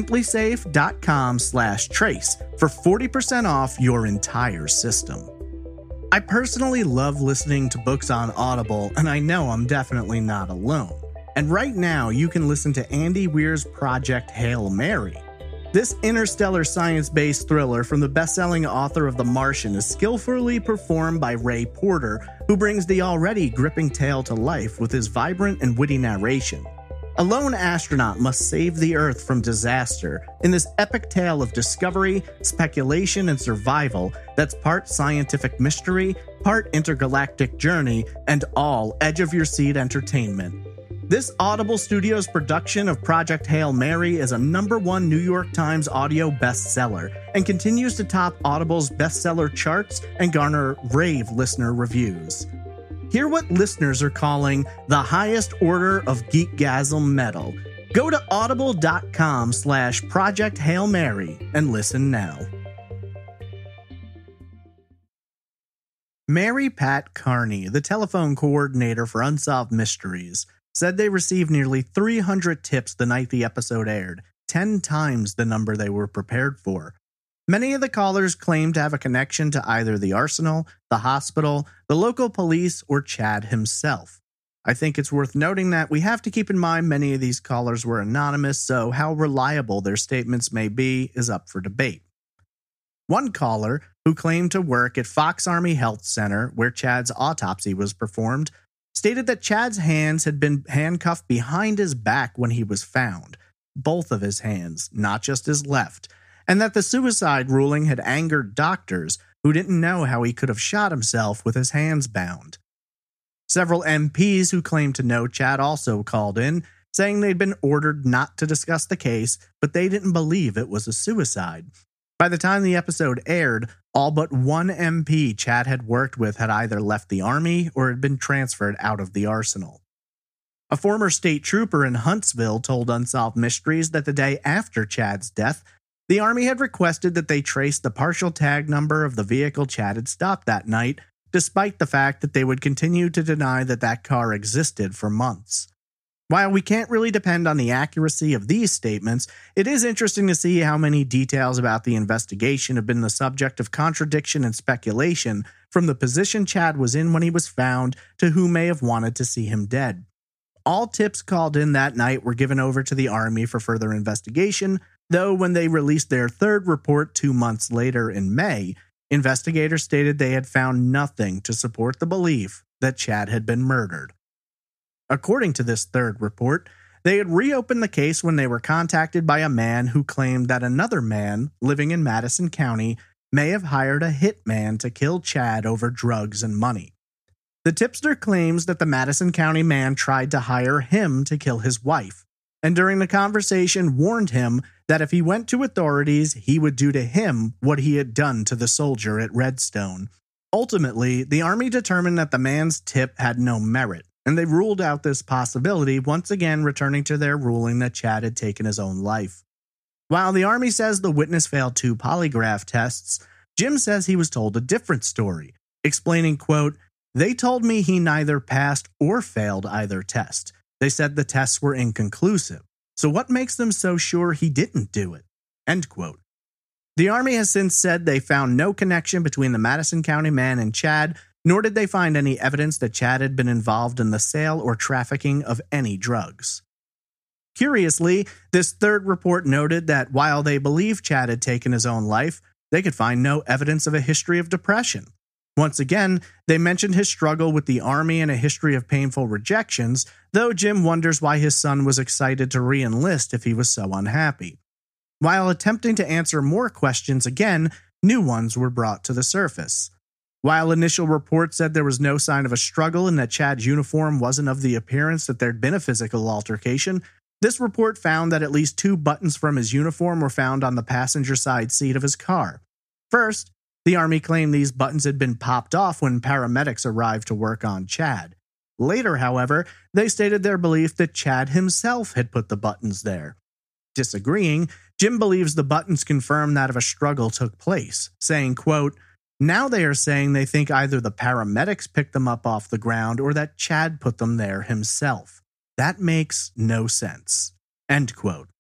simplisafe.com/trace for 40% off your entire system. I personally love listening to books on Audible, and I know I'm definitely not alone. And right now, you can listen to Andy Weir's Project Hail Mary. This interstellar science-based thriller from the best-selling author of The Martian is skillfully performed by Ray Porter, who brings the already gripping tale to life with his vibrant and witty narration. A lone astronaut must save the Earth from disaster in this epic tale of discovery, speculation, and survival that's part scientific mystery, part intergalactic journey, and all edge-of-your-seat entertainment. This Audible Studios production of Project Hail Mary is a #1 New York Times audio bestseller and continues to top Audible's bestseller charts and garner rave listener reviews. Hear what listeners are calling the highest order of Geekgasm metal. Go to audible.com/Project Hail Mary and listen now. Mary Pat Carney, the telephone coordinator for Unsolved Mysteries, said they received nearly 300 tips the night the episode aired, 10 times the number they were prepared for. Many of the callers claimed to have a connection to either the Arsenal, the hospital, the local police, or Chad himself. I think it's worth noting that we have to keep in mind many of these callers were anonymous, so how reliable their statements may be is up for debate. One caller, who claimed to work at Fox Army Health Center, where Chad's autopsy was performed, stated that Chad's hands had been handcuffed behind his back when he was found, both of his hands, not just his left, and that the suicide ruling had angered doctors who didn't know how he could have shot himself with his hands bound. Several MPs who claimed to know Chad also called in, saying they'd been ordered not to discuss the case, but they didn't believe it was a suicide. By the time the episode aired, All but one MP Chad had worked with had either left the Army or had been transferred out of the arsenal. A former state trooper in Huntsville told Unsolved Mysteries that the day after Chad's death, the Army had requested that they trace the partial tag number of the vehicle Chad had stopped that night, despite the fact that they would continue to deny that that car existed for months. While we can't really depend on the accuracy of these statements, it is interesting to see how many details about the investigation have been the subject of contradiction and speculation, from the position Chad was in when he was found to who may have wanted to see him dead. All tips called in that night were given over to the Army for further investigation, though when they released their third report 2 months later in May, investigators stated they had found nothing to support the belief that Chad had been murdered. According to this third report, they had reopened the case when they were contacted by a man who claimed that another man living in Madison County may have hired a hitman to kill Chad over drugs and money. The tipster claims that the Madison County man tried to hire him to kill his wife, and during the conversation warned him that if he went to authorities, he would do to him what he had done to the soldier at Redstone. Ultimately, the Army determined that the man's tip had no merit, and they ruled out this possibility, once again returning to their ruling that Chad had taken his own life. While the Army says the witness failed 2 polygraph tests, Jim says he was told a different story, explaining, quote, "They told me he neither passed or failed either test. They said the tests were inconclusive. So what makes them so sure he didn't do it?" End quote. The Army has since said they found no connection between the Madison County man and Chad, nor did they find any evidence that Chad had been involved in the sale or trafficking of any drugs. Curiously, this third report noted that while they believe Chad had taken his own life, they could find no evidence of a history of depression. Once again, they mentioned his struggle with the Army and a history of painful rejections, though Jim wonders why his son was excited to re-enlist if he was so unhappy. While attempting to answer more questions again, new ones were brought to the surface. While initial reports said there was no sign of a struggle and that Chad's uniform wasn't of the appearance that there'd been a physical altercation, this report found that at least 2 buttons from his uniform were found on the passenger side seat of his car. First, the Army claimed these buttons had been popped off when paramedics arrived to work on Chad. Later, however, they stated their belief that Chad himself had put the buttons there. Disagreeing, Jim believes the buttons confirm that a struggle took place, saying, quote, "Now they are saying they think either the paramedics picked them up off the ground or that Chad put them there himself. That makes no sense." End quote.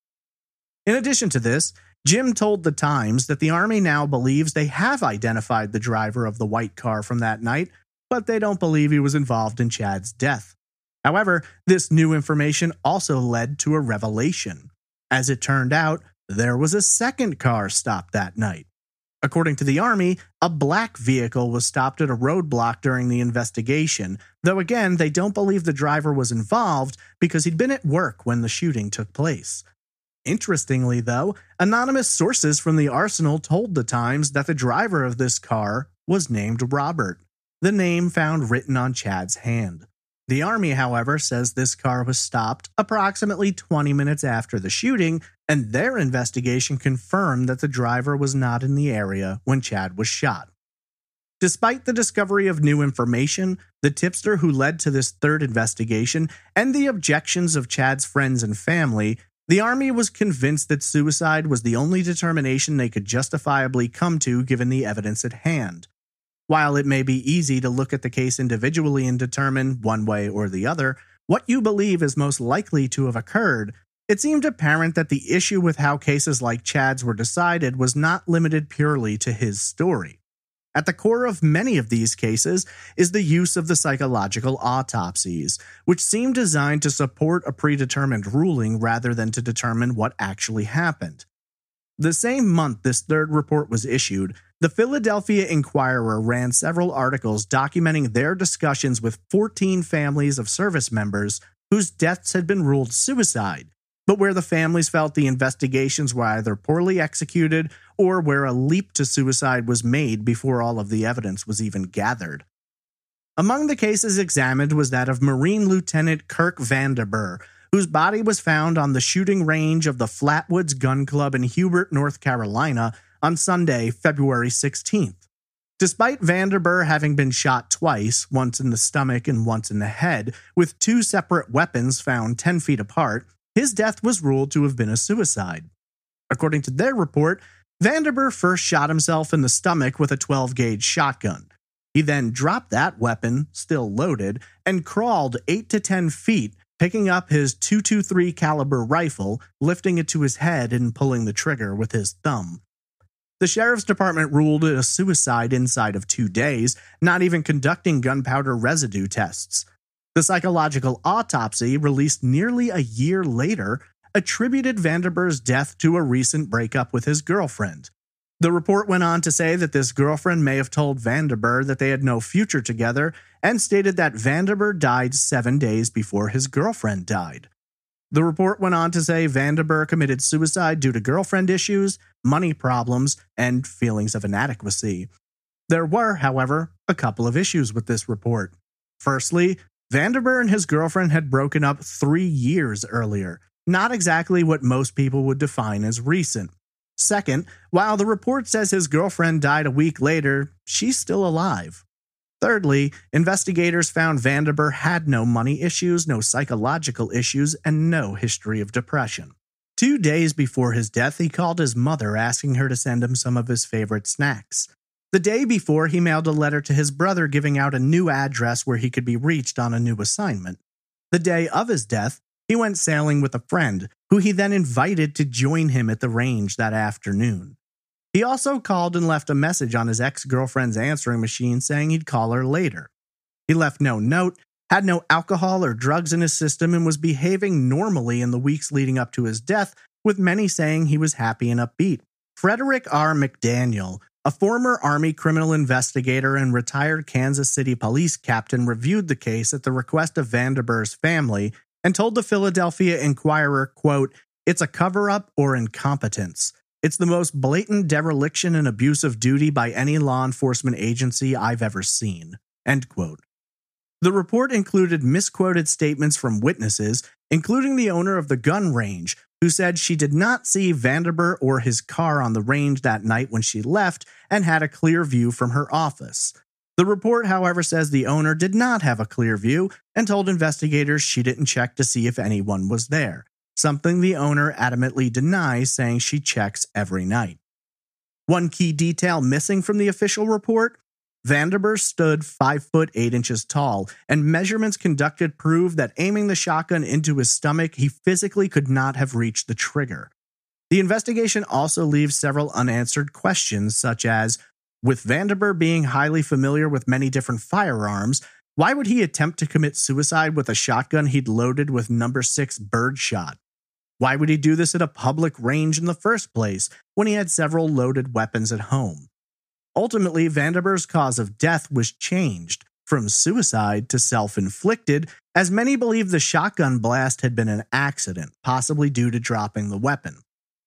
In addition to this, Jim told the Times that the Army now believes they have identified the driver of the white car from that night, but they don't believe he was involved in Chad's death. However, this new information also led to a revelation. As it turned out, there was a second car stopped that night. According to the Army, a black vehicle was stopped at a roadblock during the investigation, though again, they don't believe the driver was involved because he'd been at work when the shooting took place. Interestingly, though, anonymous sources from the arsenal told the Times that the driver of this car was named Robert, the name found written on Chad's hand. The Army, however, says this car was stopped approximately 20 minutes after the shooting, and their investigation confirmed that the driver was not in the area when Chad was shot. Despite the discovery of new information, the tipster who led to this third investigation, and the objections of Chad's friends and family, the Army was convinced that suicide was the only determination they could justifiably come to given the evidence at hand. While it may be easy to look at the case individually and determine, one way or the other, what you believe is most likely to have occurred, it seemed apparent that the issue with how cases like Chad's were decided was not limited purely to his story. At the core of many of these cases is the use of the psychological autopsies, which seem designed to support a predetermined ruling rather than to determine what actually happened. The same month this third report was issued, the Philadelphia Inquirer ran several articles documenting their discussions with 14 families of service members whose deaths had been ruled suicide, but where the families felt the investigations were either poorly executed or where a leap to suicide was made before all of the evidence was even gathered. Among the cases examined was that of Marine Lieutenant Kirk Vanderburr, whose body was found on the shooting range of the Flatwoods Gun Club in Hubert, North Carolina, on Sunday, February 16th. Despite Vanderburg having been shot twice, once in the stomach and once in the head, with two separate weapons found 10 feet apart, his death was ruled to have been a suicide. According to their report, Vanderburg first shot himself in the stomach with a 12-gauge shotgun. He then dropped that weapon, still loaded, and crawled 8 to 10 feet, picking up his .223 caliber rifle, lifting it to his head and pulling the trigger with his thumb. The sheriff's department ruled it a suicide inside of 2 days, not even conducting gunpowder residue tests. The psychological autopsy, released nearly a year later, attributed Vanderburg's death to a recent breakup with his girlfriend. The report went on to say that this girlfriend may have told Vanderburg that they had no future together, and stated that Vanderburg died 7 days before his girlfriend died. The report went on to say Vanderburg committed suicide due to girlfriend issues, money problems, and feelings of inadequacy. There were, however, a couple of issues with this report. Firstly, Vanderburg and his girlfriend had broken up 3 years earlier, not exactly what most people would define as recent. Second, while the report says his girlfriend died a week later, she's still alive. Thirdly, investigators found Vanderburg had no money issues, no psychological issues, and no history of depression. 2 days before his death, he called his mother asking her to send him some of his favorite snacks. The day before, he mailed a letter to his brother giving out a new address where he could be reached on a new assignment. The day of his death, he went sailing with a friend, who he then invited to join him at the range that afternoon. He also called and left a message on his ex-girlfriend's answering machine saying he'd call her later. He left no note, had no alcohol or drugs in his system, and was behaving normally in the weeks leading up to his death, with many saying he was happy and upbeat. Frederick R. McDaniel, a former Army criminal investigator and retired Kansas City police captain, reviewed the case at the request of Vanderburg's family and told the Philadelphia Inquirer, quote, "It's a cover-up or incompetence. It's the most blatant dereliction and abuse of duty by any law enforcement agency I've ever seen." End quote. The report included misquoted statements from witnesses, including the owner of the gun range, who said she did not see Vanderburg or his car on the range that night when she left and had a clear view from her office. The report, however, says the owner did not have a clear view and told investigators she didn't check to see if anyone was there, something the owner adamantly denies, saying she checks every night. One key detail missing from the official report: Vanderburg stood 5 foot 8 inches tall, and measurements conducted proved that aiming the shotgun into his stomach, he physically could not have reached the trigger. The investigation also leaves several unanswered questions, such as, with Vanderburg being highly familiar with many different firearms, why would he attempt to commit suicide with a shotgun he'd loaded with number 6 birdshot? Why would he do this at a public range in the first place, when he had several loaded weapons at home? Ultimately, Vanderburg's cause of death was changed from suicide to self-inflicted, as many believe the shotgun blast had been an accident, possibly due to dropping the weapon.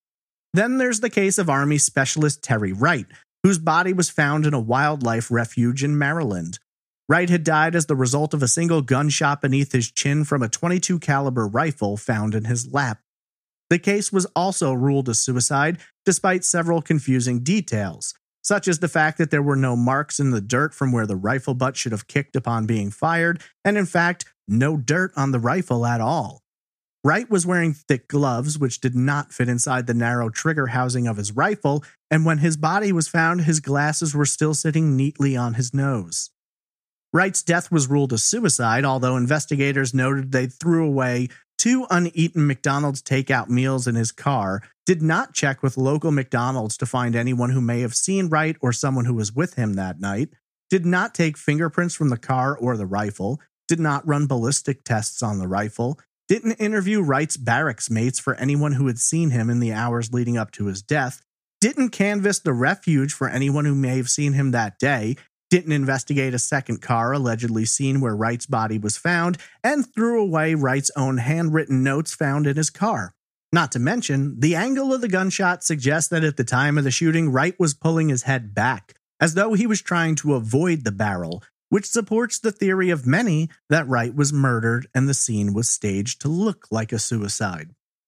Then there's the case of Army Specialist Terry Wright, whose body was found in a wildlife refuge in Maryland. Wright had died as the result of a single gunshot beneath his chin from a .22 caliber rifle found in his lap. The case was also ruled a suicide, despite several confusing details, such as the fact that there were no marks in the dirt from where the rifle butt should have kicked upon being fired, and in fact, no dirt on the rifle at all. Wright was wearing thick gloves, which did not fit inside the narrow trigger housing of his rifle, and when his body was found, his glasses were still sitting neatly on his nose. Wright's death was ruled a suicide, although investigators noted they threw away 2 uneaten McDonald's takeout meals in his car, did not check with local McDonald's to find anyone who may have seen Wright or someone who was with him that night, did not take fingerprints from the car or the rifle, did not run ballistic tests on the rifle, didn't interview Wright's barracks mates for anyone who had seen him in the hours leading up to his death, didn't canvass the refuge for anyone who may have seen him that day, didn't investigate a second car allegedly seen where Wright's body was found, and threw away Wright's own handwritten notes found in his car. Not to mention, the angle of the gunshot suggests that at the time of the shooting, Wright was pulling his head back, as though he was trying to avoid the barrel, which supports the theory of many that Wright was murdered and the scene was staged to look like a suicide.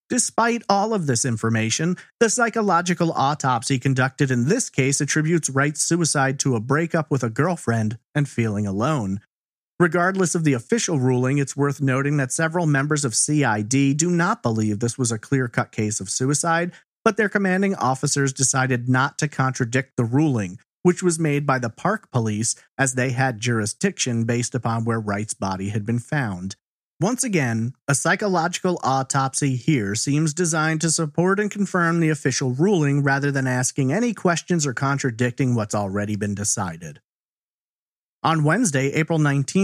Despite all of this information, the psychological autopsy conducted in this case attributes Wright's suicide to a breakup with a girlfriend and feeling alone. Regardless of the official ruling, it's worth noting that several members of CID do not believe this was a clear-cut case of suicide, but their commanding officers decided not to contradict the ruling, which was made by the Park Police as they had jurisdiction based upon where Wright's body had been found. Once again, a psychological autopsy here seems designed to support and confirm the official ruling rather than asking any questions or contradicting what's already been decided. On Wednesday, April 19,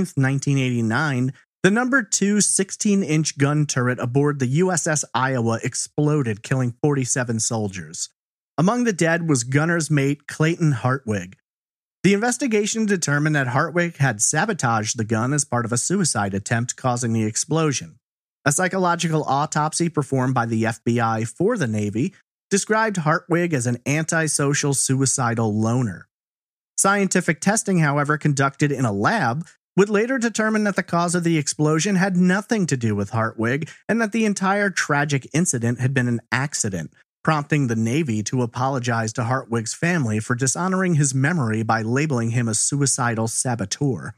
1989, the number 2 16-inch gun turret aboard the USS Iowa exploded, killing 47 soldiers. Among the dead was gunner's mate Clayton Hartwig. The investigation determined that Hartwig had sabotaged the gun as part of a suicide attempt, causing the explosion. A psychological autopsy performed by the FBI for the Navy described Hartwig as an antisocial suicidal loner. Scientific testing, however, conducted in a lab would later determine that the cause of the explosion had nothing to do with Hartwig and that the entire tragic incident had been an accident, prompting the Navy to apologize to Hartwig's family for dishonoring his memory by labeling him a suicidal saboteur.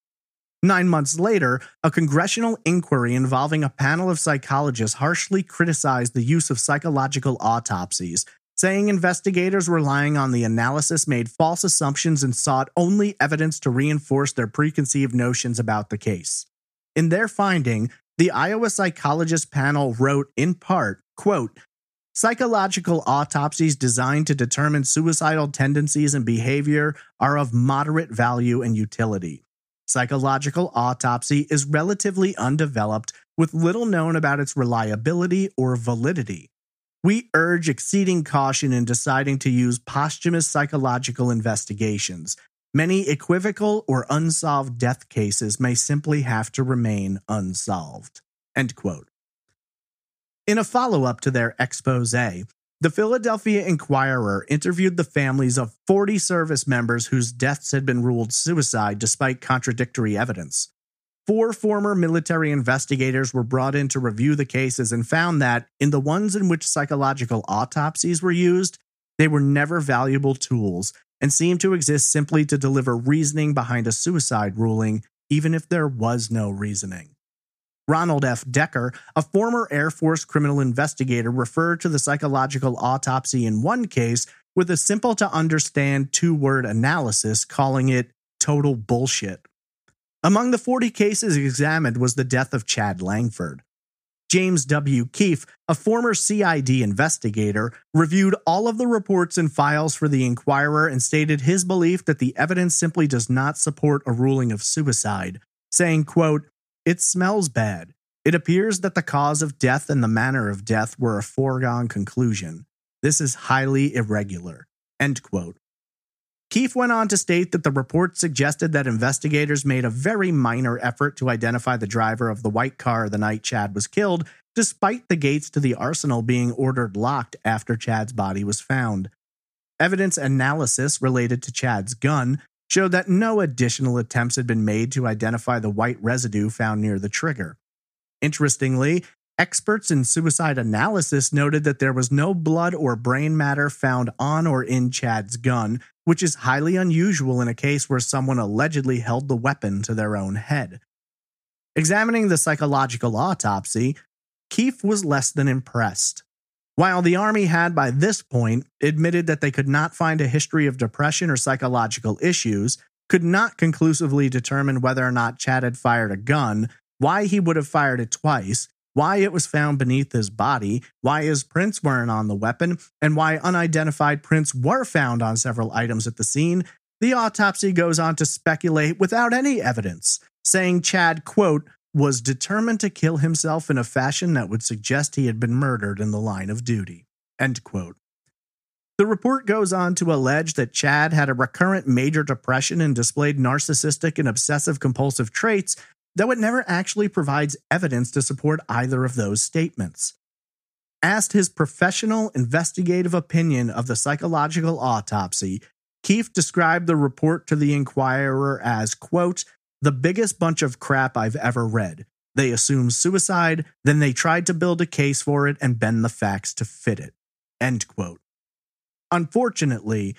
9 months later, a congressional inquiry involving a panel of psychologists harshly criticized the use of psychological autopsies, saying investigators relying on the analysis made false assumptions and sought only evidence to reinforce their preconceived notions about the case. In their finding, the Iowa Psychologist Panel wrote in part, quote, "Psychological autopsies designed to determine suicidal tendencies and behavior are of moderate value and utility. Psychological autopsy is relatively undeveloped, with little known about its reliability or validity. We urge exceeding caution in deciding to use posthumous psychological investigations. Many equivocal or unsolved death cases may simply have to remain unsolved." End quote. In a follow-up to their expose, the Philadelphia Inquirer interviewed the families of 40 service members whose deaths had been ruled suicide despite contradictory evidence. 4 former military investigators were brought in to review the cases and found that, in the ones in which psychological autopsies were used, they were never valuable tools and seemed to exist simply to deliver reasoning behind a suicide ruling, even if there was no reasoning. Ronald F. Decker, a former Air Force criminal investigator, referred to the psychological autopsy in one case with a simple-to-understand 2-word analysis, calling it total bullshit. Among the 40 cases examined was the death of Chad Langford. James W. Keefe, a former CID investigator, reviewed all of the reports and files for the Inquirer and stated his belief that the evidence simply does not support a ruling of suicide, saying, quote, "It smells bad. It appears that the cause of death and the manner of death were a foregone conclusion. This is highly irregular." End quote. Keefe went on to state that the report suggested that investigators made a very minor effort to identify the driver of the white car the night Chad was killed, despite the gates to the arsenal being ordered locked after Chad's body was found. Evidence analysis related to Chad's gun showed that no additional attempts had been made to identify the white residue found near the trigger. Interestingly, experts in suicide analysis noted that there was no blood or brain matter found on or in Chad's gun, which is highly unusual in a case where someone allegedly held the weapon to their own head. Examining the psychological autopsy, Keefe was less than impressed. While the Army had by this point admitted that they could not find a history of depression or psychological issues, could not conclusively determine whether or not Chad had fired a gun, why he would have fired it twice, why it was found beneath his body, why his prints weren't on the weapon, and why unidentified prints were found on several items at the scene, the autopsy goes on to speculate without any evidence, saying Chad, quote, "was determined to kill himself in a fashion that would suggest he had been murdered in the line of duty." End quote. The report goes on to allege that Chad had a recurrent major depression and displayed narcissistic and obsessive-compulsive traits, though it never actually provides evidence to support either of those statements. Asked his professional investigative opinion of the psychological autopsy, Keefe described the report to the Inquirer as, quote, "the biggest bunch of crap I've ever read. They assumed suicide, then they tried to build a case for it and bend the facts to fit it. End quote. Unfortunately,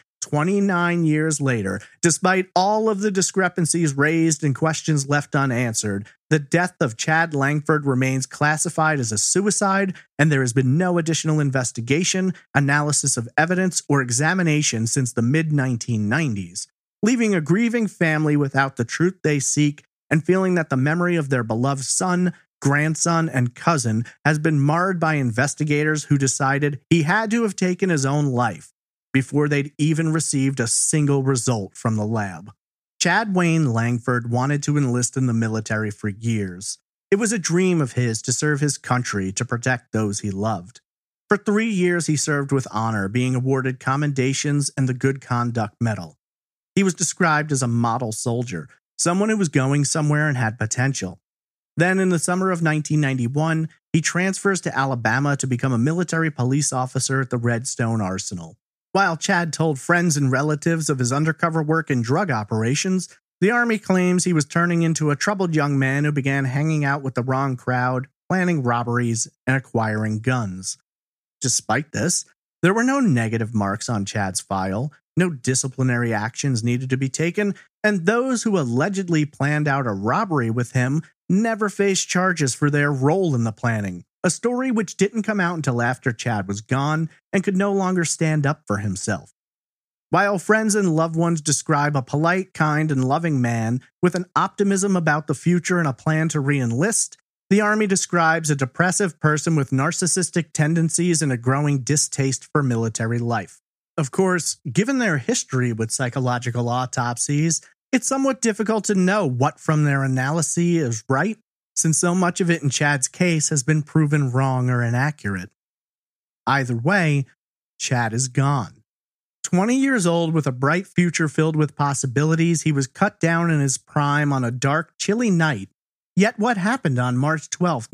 29 years later, despite all of the discrepancies raised and questions left unanswered, the death of Chad Langford remains classified as a suicide, and there has been no additional investigation, analysis of evidence, or examination since the mid-1990s, leaving a grieving family without the truth they seek and feeling that the memory of their beloved son, grandson, and cousin has been marred by investigators who decided he had to have taken his own life before they'd even received a single result from the lab. Chad Wayne Langford wanted to enlist in the military for years. It was a dream of his to serve his country to protect those he loved. For 3 years, he served with honor, being awarded commendations and the Good Conduct Medal. He was described as a model soldier, someone who was going somewhere and had potential. Then, in the summer of 1991, he transfers to Alabama to become a military police officer at the Redstone Arsenal. While Chad told friends and relatives of his undercover work in drug operations, the Army claims he was turning into a troubled young man who began hanging out with the wrong crowd, planning robberies, and acquiring guns. Despite this, there were no negative marks on Chad's file, no disciplinary actions needed to be taken, and those who allegedly planned out a robbery with him never faced charges for their role in the planning, a story which didn't come out until after Chad was gone and could no longer stand up for himself. While friends and loved ones describe a polite, kind, and loving man with an optimism about the future and a plan to re-enlist, the Army describes a depressive person with narcissistic tendencies and a growing distaste for military life. Of course, given their history with psychological autopsies, it's somewhat difficult to know what from their analysis is right, since so much of it in Chad's case has been proven wrong or inaccurate. Either way, Chad is gone. 20 years old with a bright future filled with possibilities, he was cut down in his prime on a dark, chilly night. Yet what happened on March 12,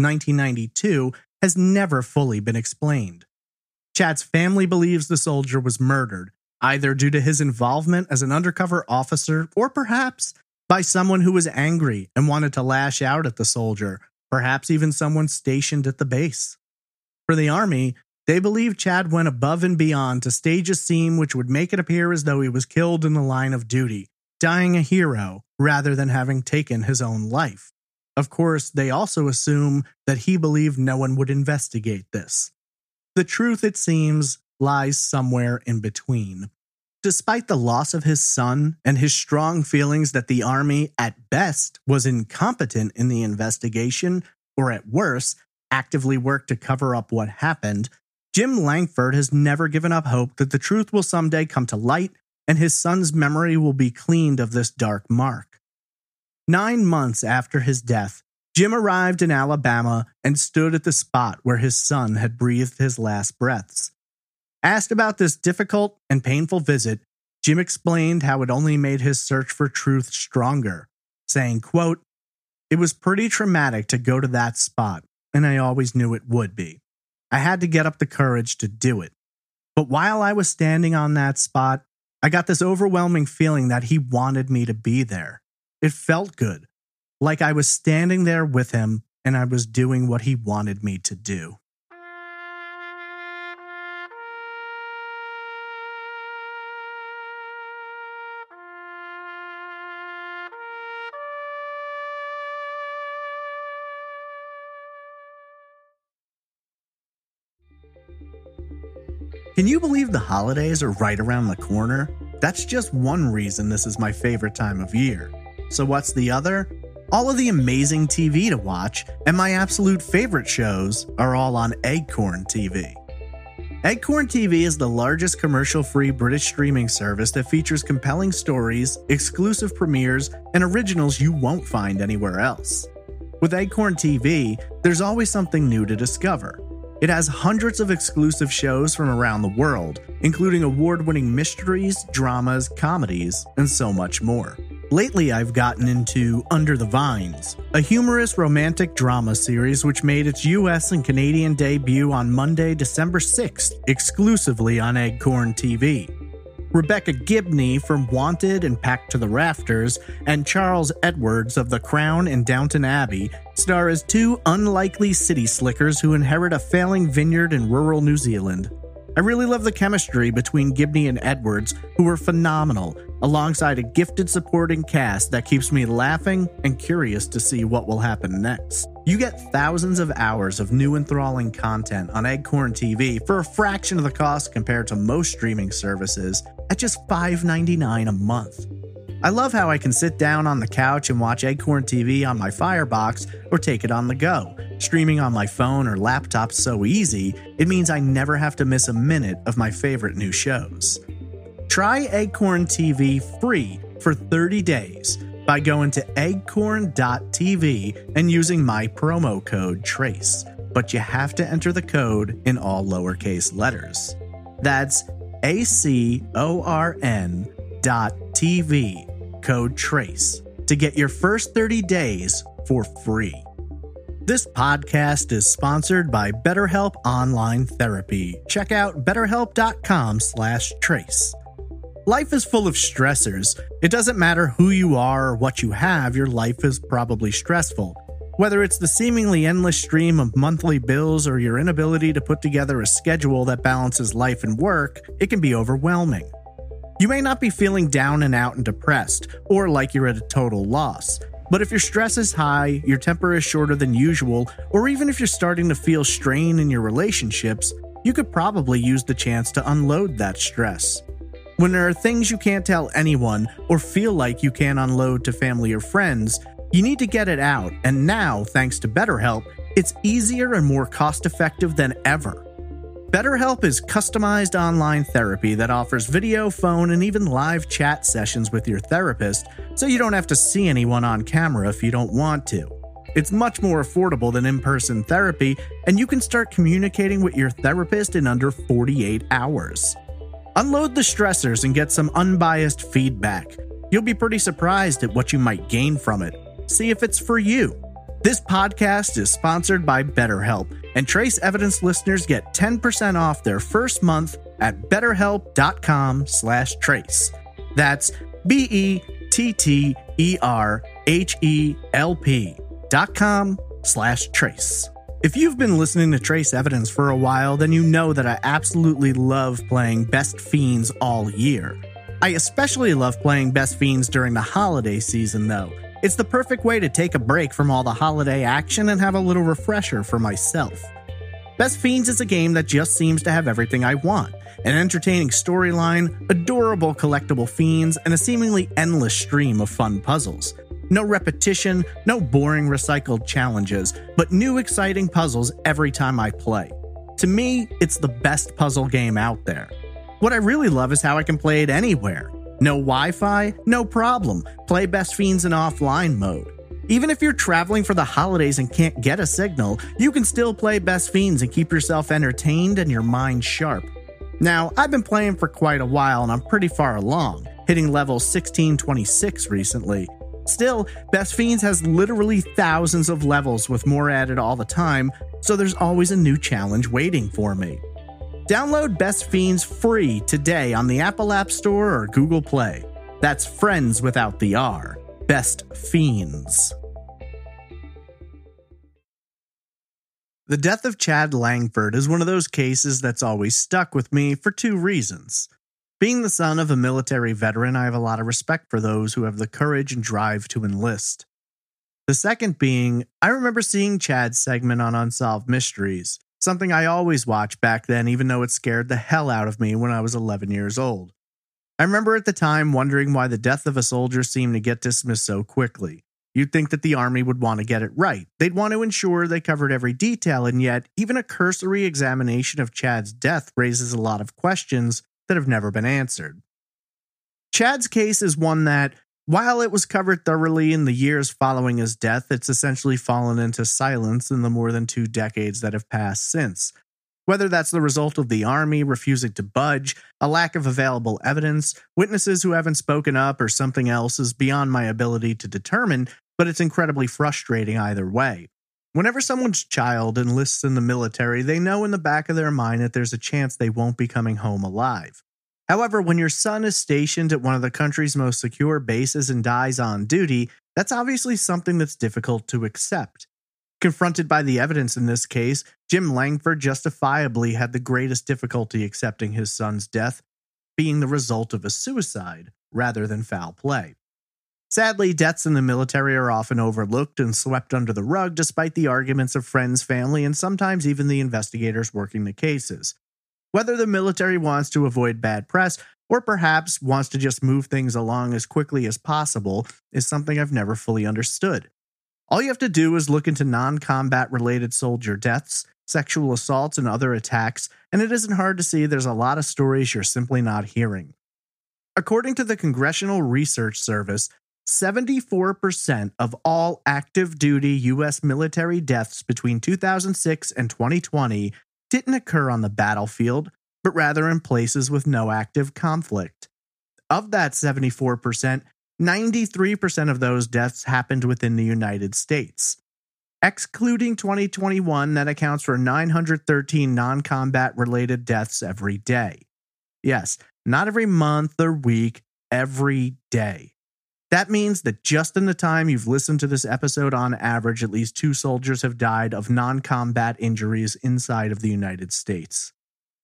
1992 has never fully been explained. Chad's family believes the soldier was murdered, either due to his involvement as an undercover officer or perhaps by someone who was angry and wanted to lash out at the soldier, perhaps even someone stationed at the base. For the Army, they believe Chad went above and beyond to stage a scene which would make it appear as though he was killed in the line of duty, dying a hero rather than having taken his own life. Of course, they also assume that he believed no one would investigate this. The truth, it seems, lies somewhere in between. Despite the loss of his son and his strong feelings that the Army, at best, was incompetent in the investigation, or at worst, actively worked to cover up what happened, Jim Langford has never given up hope that the truth will someday come to light and his son's memory will be cleaned of this dark mark. 9 months after his death, Jim arrived in Alabama and stood at the spot where his son had breathed his last breaths. Asked about this difficult and painful visit, Jim explained how it only made his search for truth stronger, saying, quote, "It was pretty traumatic to go to that spot, and I always knew it would be. I had to get up the courage to do it. But while I was standing on that spot, I got this overwhelming feeling that he wanted me to be there. It felt good, like I was standing there with him and I was doing what he wanted me to do." Can you believe the holidays are right around the corner? That's just one reason this is my favorite time of year. So what's the other? All of the amazing TV to watch and my absolute favorite shows are all on Eggcorn TV. Eggcorn TV is the largest commercial-free British streaming service that features compelling stories, exclusive premieres, and originals you won't find anywhere else. With Eggcorn TV, there's always something new to discover. It has hundreds of exclusive shows from around the world, including award-winning mysteries, dramas, comedies, and so much more. Lately, I've gotten into Under the Vines, a humorous romantic drama series which made its US and Canadian debut on Monday, December 6th, exclusively on Eggcorn TV. Rebecca Gibney from Wanted and Packed to the Rafters, and Charles Edwards of The Crown and Downton Abbey star as two unlikely city slickers who inherit a failing vineyard in rural New Zealand. I really love the chemistry between Gibney and Edwards, who were phenomenal, alongside a gifted supporting cast that keeps me laughing and curious to see what will happen next. You get thousands of hours of new enthralling content on Eggcorn TV for a fraction of the cost compared to most streaming services at just $5.99 a month. I love how I can sit down on the couch and watch Eggcorn TV on my Firebox or take it on the go. Streaming on my phone or laptop so easy, it means I never have to miss a minute of my favorite new shows. Try Eggcorn TV free for 30 days by going to eggcorn.tv and using my promo code TRACE, but you have to enter the code in all lowercase letters. That's ACORN.TV, code TRACE, to get your first 30 days for free. This podcast is sponsored by BetterHelp Online Therapy. Check out betterhelp.com/trace. Life is full of stressors. It doesn't matter who you are or what you have, your life is probably stressful. Whether it's the seemingly endless stream of monthly bills or your inability to put together a schedule that balances life and work, it can be overwhelming. You may not be feeling down and out and depressed, or like you're at a total loss. But if your stress is high, your temper is shorter than usual, or even if you're starting to feel strain in your relationships, you could probably use the chance to unload that stress. When there are things you can't tell anyone or feel like you can't unload to family or friends, you need to get it out, and now, thanks to BetterHelp, it's easier and more cost-effective than ever. BetterHelp is customized online therapy that offers video, phone, and even live chat sessions with your therapist, so you don't have to see anyone on camera if you don't want to. It's much more affordable than in-person therapy, and you can start communicating with your therapist in under 48 hours. Unload the stressors and get some unbiased feedback. You'll be pretty surprised at what you might gain from it. See if it's for you. This podcast is sponsored by BetterHelp, and Trace Evidence listeners get 10% off their first month at betterhelp.com/trace. That's BetterHelp.com/trace. If you've been listening to Trace Evidence for a while, then you know that I absolutely love playing Best Fiends all year. I especially love playing Best Fiends during the holiday season, though. It's the perfect way to take a break from all the holiday action and have a little refresher for myself. Best Fiends is a game that just seems to have everything I want. An entertaining storyline, adorable collectible fiends, and a seemingly endless stream of fun puzzles. No repetition, no boring recycled challenges, but new exciting puzzles every time I play. To me, it's the best puzzle game out there. What I really love is how I can play it anywhere. No Wi-Fi? No problem. Play Best Fiends in offline mode. Even if you're traveling for the holidays and can't get a signal, you can still play Best Fiends and keep yourself entertained and your mind sharp. Now, I've been playing for quite a while and I'm pretty far along, hitting level 1626 recently. Still, Best Fiends has literally thousands of levels with more added all the time, so there's always a new challenge waiting for me. Download Best Fiends free today on the Apple App Store or Google Play. That's friends without the R. Best Fiends. The death of Chad Langford is one of those cases that's always stuck with me for two reasons. Being the son of a military veteran, I have a lot of respect for those who have the courage and drive to enlist. The second being, I remember seeing Chad's segment on Unsolved Mysteries, something I always watched back then even though it scared the hell out of me when I was 11 years old. I remember at the time wondering why the death of a soldier seemed to get dismissed so quickly. You'd think that the Army would want to get it right. They'd want to ensure they covered every detail, and yet even a cursory examination of Chad's death raises a lot of questions that have never been answered. Chad's case is one that, while it was covered thoroughly in the years following his death, it's essentially fallen into silence in the more than 2 decades that have passed since. Whether that's the result of the Army refusing to budge, a lack of available evidence, witnesses who haven't spoken up, or something else is beyond my ability to determine, but it's incredibly frustrating either way. Whenever someone's child enlists in the military, they know in the back of their mind that there's a chance they won't be coming home alive. However, when your son is stationed at one of the country's most secure bases and dies on duty, that's obviously something that's difficult to accept. Confronted by the evidence in this case, Jim Langford justifiably had the greatest difficulty accepting his son's death being the result of a suicide rather than foul play. Sadly, deaths in the military are often overlooked and swept under the rug despite the arguments of friends, family, and sometimes even the investigators working the cases. Whether the military wants to avoid bad press or perhaps wants to just move things along as quickly as possible is something I've never fully understood. All you have to do is look into non-combat related soldier deaths, sexual assaults, and other attacks, and it isn't hard to see there's a lot of stories you're simply not hearing. According to the Congressional Research Service, 74% of all active duty U.S. military deaths between 2006 and 2020 didn't occur on the battlefield, but rather in places with no active conflict. Of that 74%, 93% of those deaths happened within the United States. Excluding 2021, that accounts for 913 non-combat related deaths every day. Yes, not every month or week, every day. That means that just in the time you've listened to this episode, on average, at least 2 soldiers have died of non-combat injuries inside of the United States.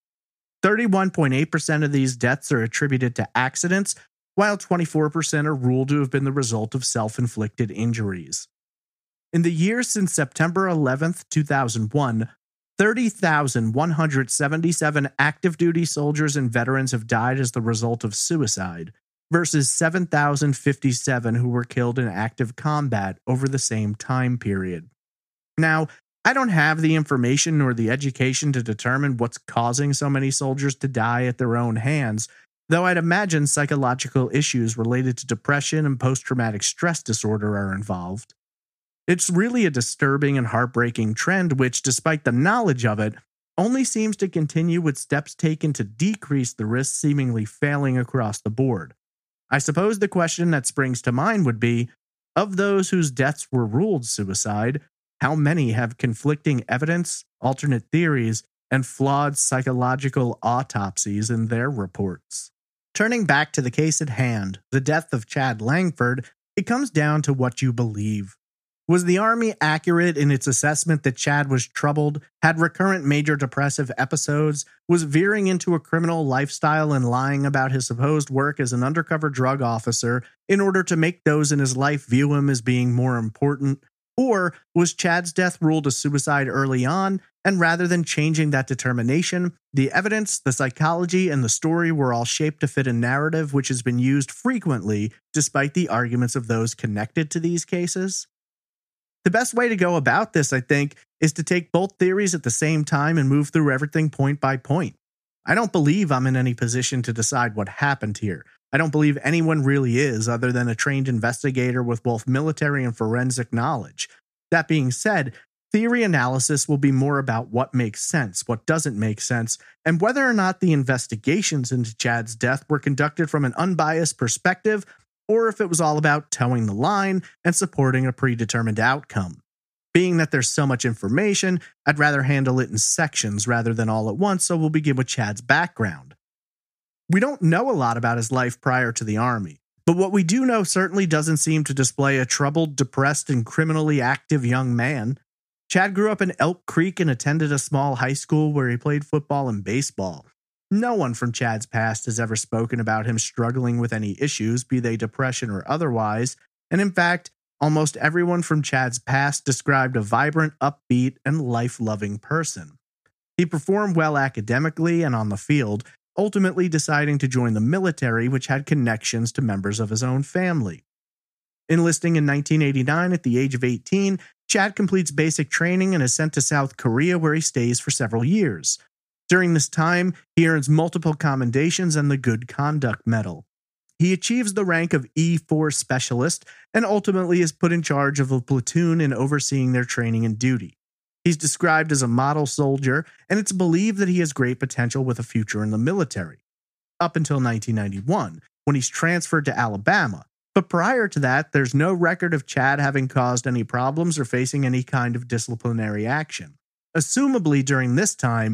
31.8% of these deaths are attributed to accidents, while 24% are ruled to have been the result of self-inflicted injuries. In the years since September 11, 2001, 30,177 active duty soldiers and veterans have died as the result of suicide, versus 7,057 who were killed in active combat over the same time period. Now, I don't have the information nor the education to determine what's causing so many soldiers to die at their own hands, though I'd imagine psychological issues related to depression and post-traumatic stress disorder are involved. It's really a disturbing and heartbreaking trend which, despite the knowledge of it, only seems to continue with steps taken to decrease the risks seemingly failing across the board. I suppose the question that springs to mind would be, of those whose deaths were ruled suicide, how many have conflicting evidence, alternate theories, and flawed psychological autopsies in their reports? Turning back to the case at hand, the death of Chad Langford, it comes down to what you believe. Was the Army accurate in its assessment that Chad was troubled, had recurrent major depressive episodes, was veering into a criminal lifestyle and lying about his supposed work as an undercover drug officer in order to make those in his life view him as being more important? Or was Chad's death ruled a suicide early on, and rather than changing that determination, the evidence, the psychology, and the story were all shaped to fit a narrative which has been used frequently despite the arguments of those connected to these cases? The best way to go about this, I think, is to take both theories at the same time and move through everything point by point. I don't believe I'm in any position to decide what happened here. I don't believe anyone really is, other than a trained investigator with both military and forensic knowledge. That being said, theory analysis will be more about what makes sense, what doesn't make sense, and whether or not the investigations into Chad's death were conducted from an unbiased perspective, or if it was all about towing the line and supporting a predetermined outcome. Being that there's so much information, I'd rather handle it in sections rather than all at once, so we'll begin with Chad's background. We don't know a lot about his life prior to the Army, but what we do know certainly doesn't seem to display a troubled, depressed, and criminally active young man. Chad grew up in Elk Creek and attended a small high school where he played football and baseball. No one from Chad's past has ever spoken about him struggling with any issues, be they depression or otherwise, and in fact, almost everyone from Chad's past described a vibrant, upbeat, and life-loving person. He performed well academically and on the field, ultimately deciding to join the military, which had connections to members of his own family. Enlisting in 1989 at the age of 18, Chad completes basic training and is sent to South Korea, where he stays for several years. During this time, he earns multiple commendations and the Good Conduct Medal. He achieves the rank of E4 Specialist and ultimately is put in charge of a platoon in overseeing their training and duty. He's described as a model soldier, and it's believed that he has great potential with a future in the military. Up until 1991, when he's transferred to Alabama. But prior to that, there's no record of Chad having caused any problems or facing any kind of disciplinary action. Assumably during this time,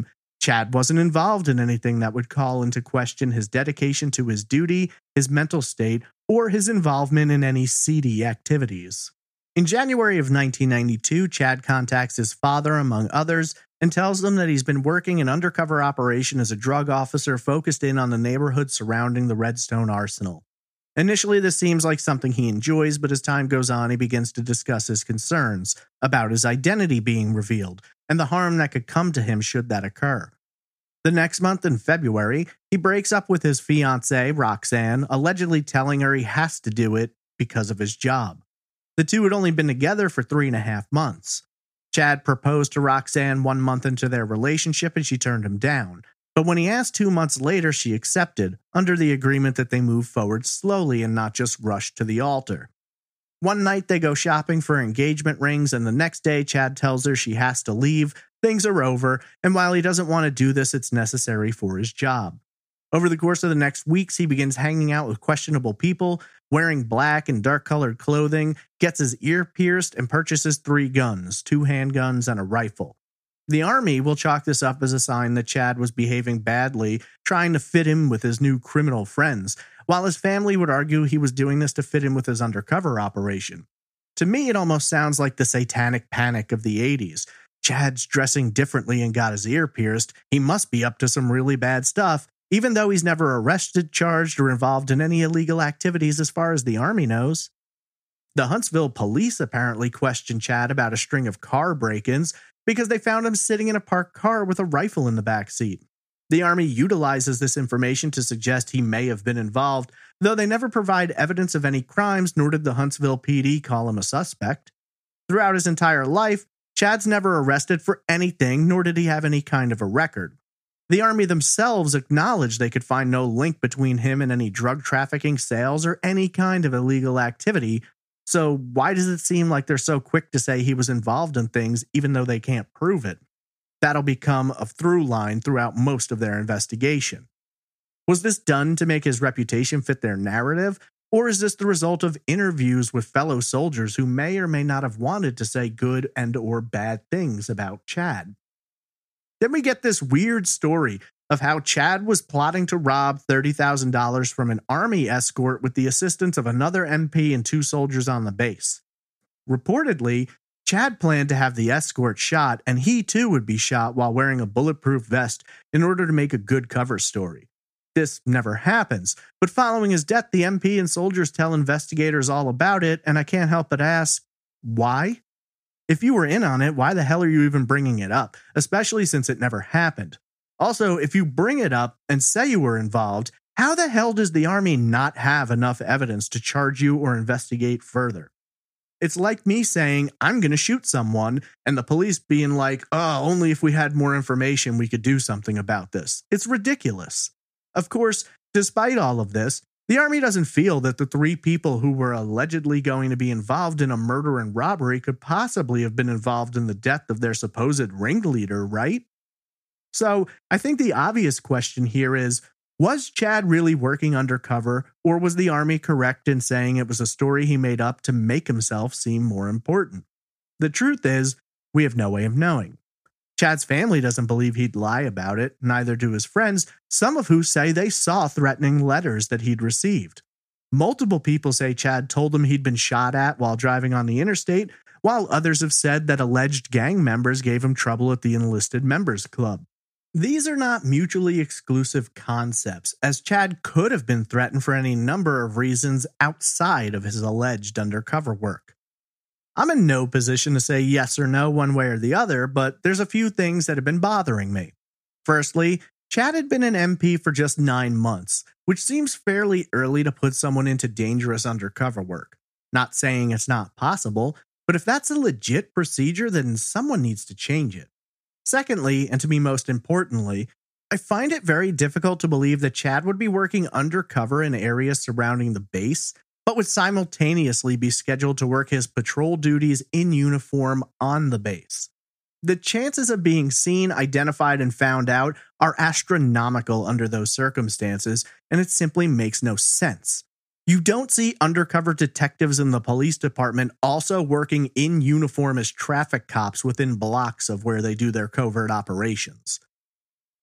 Chad wasn't involved in anything that would call into question his dedication to his duty, his mental state, or his involvement in any seedy activities. In January of 1992, Chad contacts his father, among others, and tells them that he's been working an undercover operation as a drug officer focused in on the neighborhood surrounding the Redstone Arsenal. Initially, this seems like something he enjoys, but as time goes on, he begins to discuss his concerns about his identity being revealed and the harm that could come to him should that occur. The next month, in February, he breaks up with his fiancée, Roxanne, allegedly telling her he has to do it because of his job. The two had only been together for 3.5 months. Chad proposed to Roxanne 1 month into their relationship and she turned him down. But when he asked 2 months later, she accepted, under the agreement that they move forward slowly and not just rush to the altar. One night they go shopping for engagement rings, and the next day Chad tells her she has to leave, things are over, and while he doesn't want to do this, it's necessary for his job. Over the course of the next weeks, he begins hanging out with questionable people, wearing black and dark-colored clothing, gets his ear pierced, and purchases 3 guns, 2 handguns, and a rifle. The Army will chalk this up as a sign that Chad was behaving badly, trying to fit in with his new criminal friends, while his family would argue he was doing this to fit in with his undercover operation. To me, it almost sounds like the satanic panic of the 80s. Chad's dressing differently and got his ear pierced. He must be up to some really bad stuff, even though he's never arrested, charged, or involved in any illegal activities as far as the Army knows. The Huntsville police apparently questioned Chad about a string of car break-ins because they found him sitting in a parked car with a rifle in the back seat. The Army utilizes this information to suggest he may have been involved, though they never provide evidence of any crimes, nor did the Huntsville PD call him a suspect. Throughout his entire life, Chad's never arrested for anything, nor did he have any kind of a record. The Army themselves acknowledged they could find no link between him and any drug trafficking, sales, or any kind of illegal activity, so why does it seem like they're so quick to say he was involved in things even though they can't prove it? That'll become a through line throughout most of their investigation. Was this done to make his reputation fit their narrative, or is this the result of interviews with fellow soldiers who may or may not have wanted to say good and or bad things about Chad? Then we get this weird story of how Chad was plotting to rob $30,000 from an Army escort with the assistance of another MP and 2 soldiers on the base. Reportedly, Chad planned to have the escort shot, and he too would be shot while wearing a bulletproof vest in order to make a good cover story. This never happens, but following his death, the MP and soldiers tell investigators all about it, and I can't help but ask, why? If you were in on it, why the hell are you even bringing it up, especially since it never happened? Also, if you bring it up and say you were involved, how the hell does the Army not have enough evidence to charge you or investigate further? It's like me saying, I'm going to shoot someone, and the police being like, oh, only if we had more information we could do something about this. It's ridiculous. Of course, despite all of this, the Army doesn't feel that the 3 people who were allegedly going to be involved in a murder and robbery could possibly have been involved in the death of their supposed ringleader, right? So, I think the obvious question here is, was Chad really working undercover, or was the Army correct in saying it was a story he made up to make himself seem more important? The truth is, we have no way of knowing. Chad's family doesn't believe he'd lie about it, neither do his friends, some of who say they saw threatening letters that he'd received. Multiple people say Chad told them he'd been shot at while driving on the interstate, while others have said that alleged gang members gave him trouble at the enlisted members club. These are not mutually exclusive concepts, as Chad could have been threatened for any number of reasons outside of his alleged undercover work. I'm in no position to say yes or no one way or the other, but there's a few things that have been bothering me. Firstly, Chad had been an MP for just 9 months, which seems fairly early to put someone into dangerous undercover work. Not saying it's not possible, but if that's a legit procedure, then someone needs to change it. Secondly, and to me most importantly, I find it very difficult to believe that Chad would be working undercover in areas surrounding the base, but would simultaneously be scheduled to work his patrol duties in uniform on the base. The chances of being seen, identified, and found out are astronomical under those circumstances, and it simply makes no sense. You don't see undercover detectives in the police department also working in uniform as traffic cops within blocks of where they do their covert operations.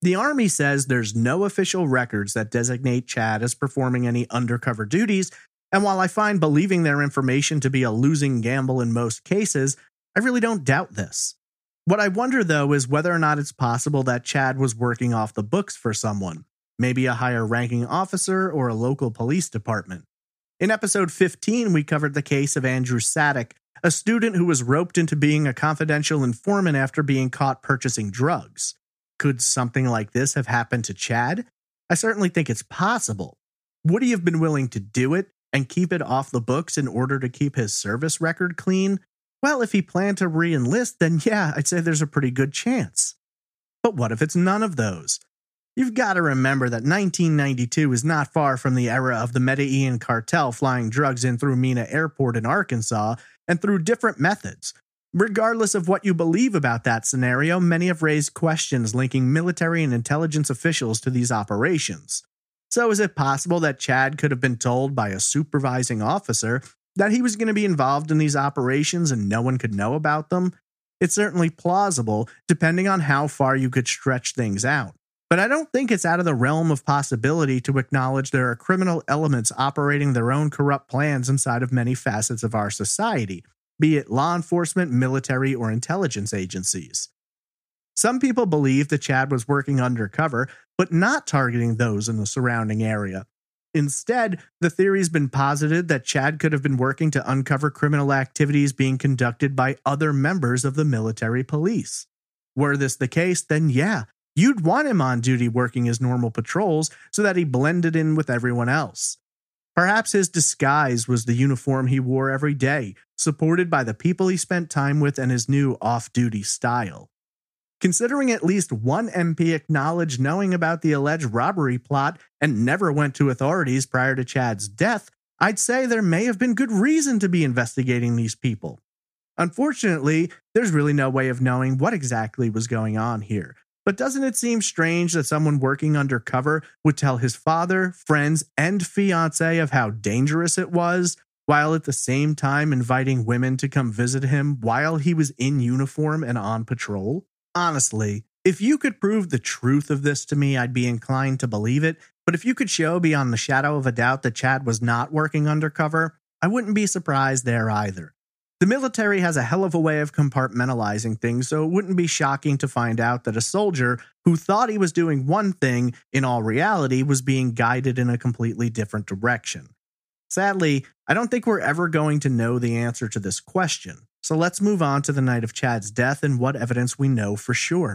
The Army says there's no official records that designate Chad as performing any undercover duties, and while I find believing their information to be a losing gamble in most cases, I really don't doubt this. What I wonder, though, is whether or not it's possible that Chad was working off the books for someone, maybe a higher ranking officer or a local police department. In episode 15, we covered the case of Andrew Sadek, a student who was roped into being a confidential informant after being caught purchasing drugs. Could something like this have happened to Chad? I certainly think it's possible. Would he have been willing to do it and keep it off the books in order to keep his service record clean? Well, if he planned to re-enlist, then yeah, I'd say there's a pretty good chance. But what if it's none of those? You've got to remember that 1992 is not far from the era of the Medellin cartel flying drugs in through Mena Airport in Arkansas and through different methods. Regardless of what you believe about that scenario, many have raised questions linking military and intelligence officials to these operations. So is it possible that Chad could have been told by a supervising officer that he was going to be involved in these operations and no one could know about them? It's certainly plausible, depending on how far you could stretch things out. But I don't think it's out of the realm of possibility to acknowledge there are criminal elements operating their own corrupt plans inside of many facets of our society, be it law enforcement, military, or intelligence agencies. Some people believe that Chad was working undercover, but not targeting those in the surrounding area. Instead, the theory's been posited that Chad could have been working to uncover criminal activities being conducted by other members of the military police. Were this the case, then yeah, you'd want him on duty working his normal patrols so that he blended in with everyone else. Perhaps his disguise was the uniform he wore every day, supported by the people he spent time with and his new off-duty style. Considering at least one MP acknowledged knowing about the alleged robbery plot and never went to authorities prior to Chad's death, I'd say there may have been good reason to be investigating these people. Unfortunately, there's really no way of knowing what exactly was going on here. But doesn't it seem strange that someone working undercover would tell his father, friends, and fiancé of how dangerous it was, while at the same time inviting women to come visit him while he was in uniform and on patrol? Honestly, if you could prove the truth of this to me, I'd be inclined to believe it, but if you could show beyond the shadow of a doubt that Chad was not working undercover, I wouldn't be surprised there either. The military has a hell of a way of compartmentalizing things, so it wouldn't be shocking to find out that a soldier who thought he was doing one thing, in all reality, was being guided in a completely different direction. Sadly, I don't think we're ever going to know the answer to this question, so let's move on to the night of Chad's death and what evidence we know for sure.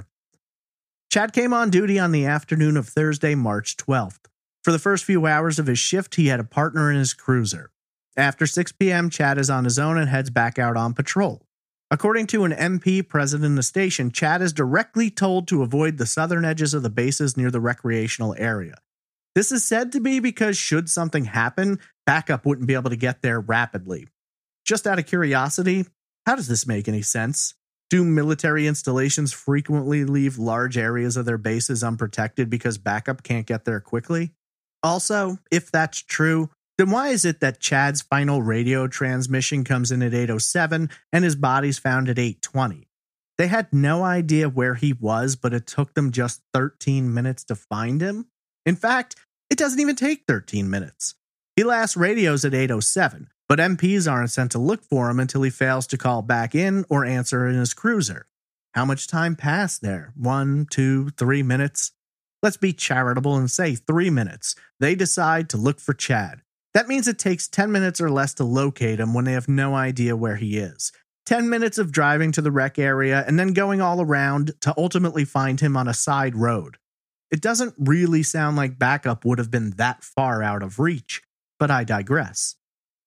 Chad came on duty on the afternoon of Thursday, March 12th. For the first few hours of his shift, he had a partner in his cruiser. After 6 p.m., Chad is on his own and heads back out on patrol. According to an MP present in the station, Chad is directly told to avoid the southern edges of the bases near the recreational area. This is said to be because should something happen, backup wouldn't be able to get there rapidly. Just out of curiosity, how does this make any sense? Do military installations frequently leave large areas of their bases unprotected because backup can't get there quickly? Also, if that's true, then why is it that Chad's final radio transmission comes in at 8:07 and his body's found at 8:20? They had no idea where he was, but it took them just 13 minutes to find him? In fact, it doesn't even take 13 minutes. He last radios at 8:07, but MPs aren't sent to look for him until he fails to call back in or answer in his cruiser. How much time passed there? 1, 2, 3 minutes? Let's be charitable and say 3 minutes. They decide to look for Chad. That means it takes 10 minutes or less to locate him when they have no idea where he is. 10 minutes of driving to the wreck area and then going all around to ultimately find him on a side road. It doesn't really sound like backup would have been that far out of reach, but I digress.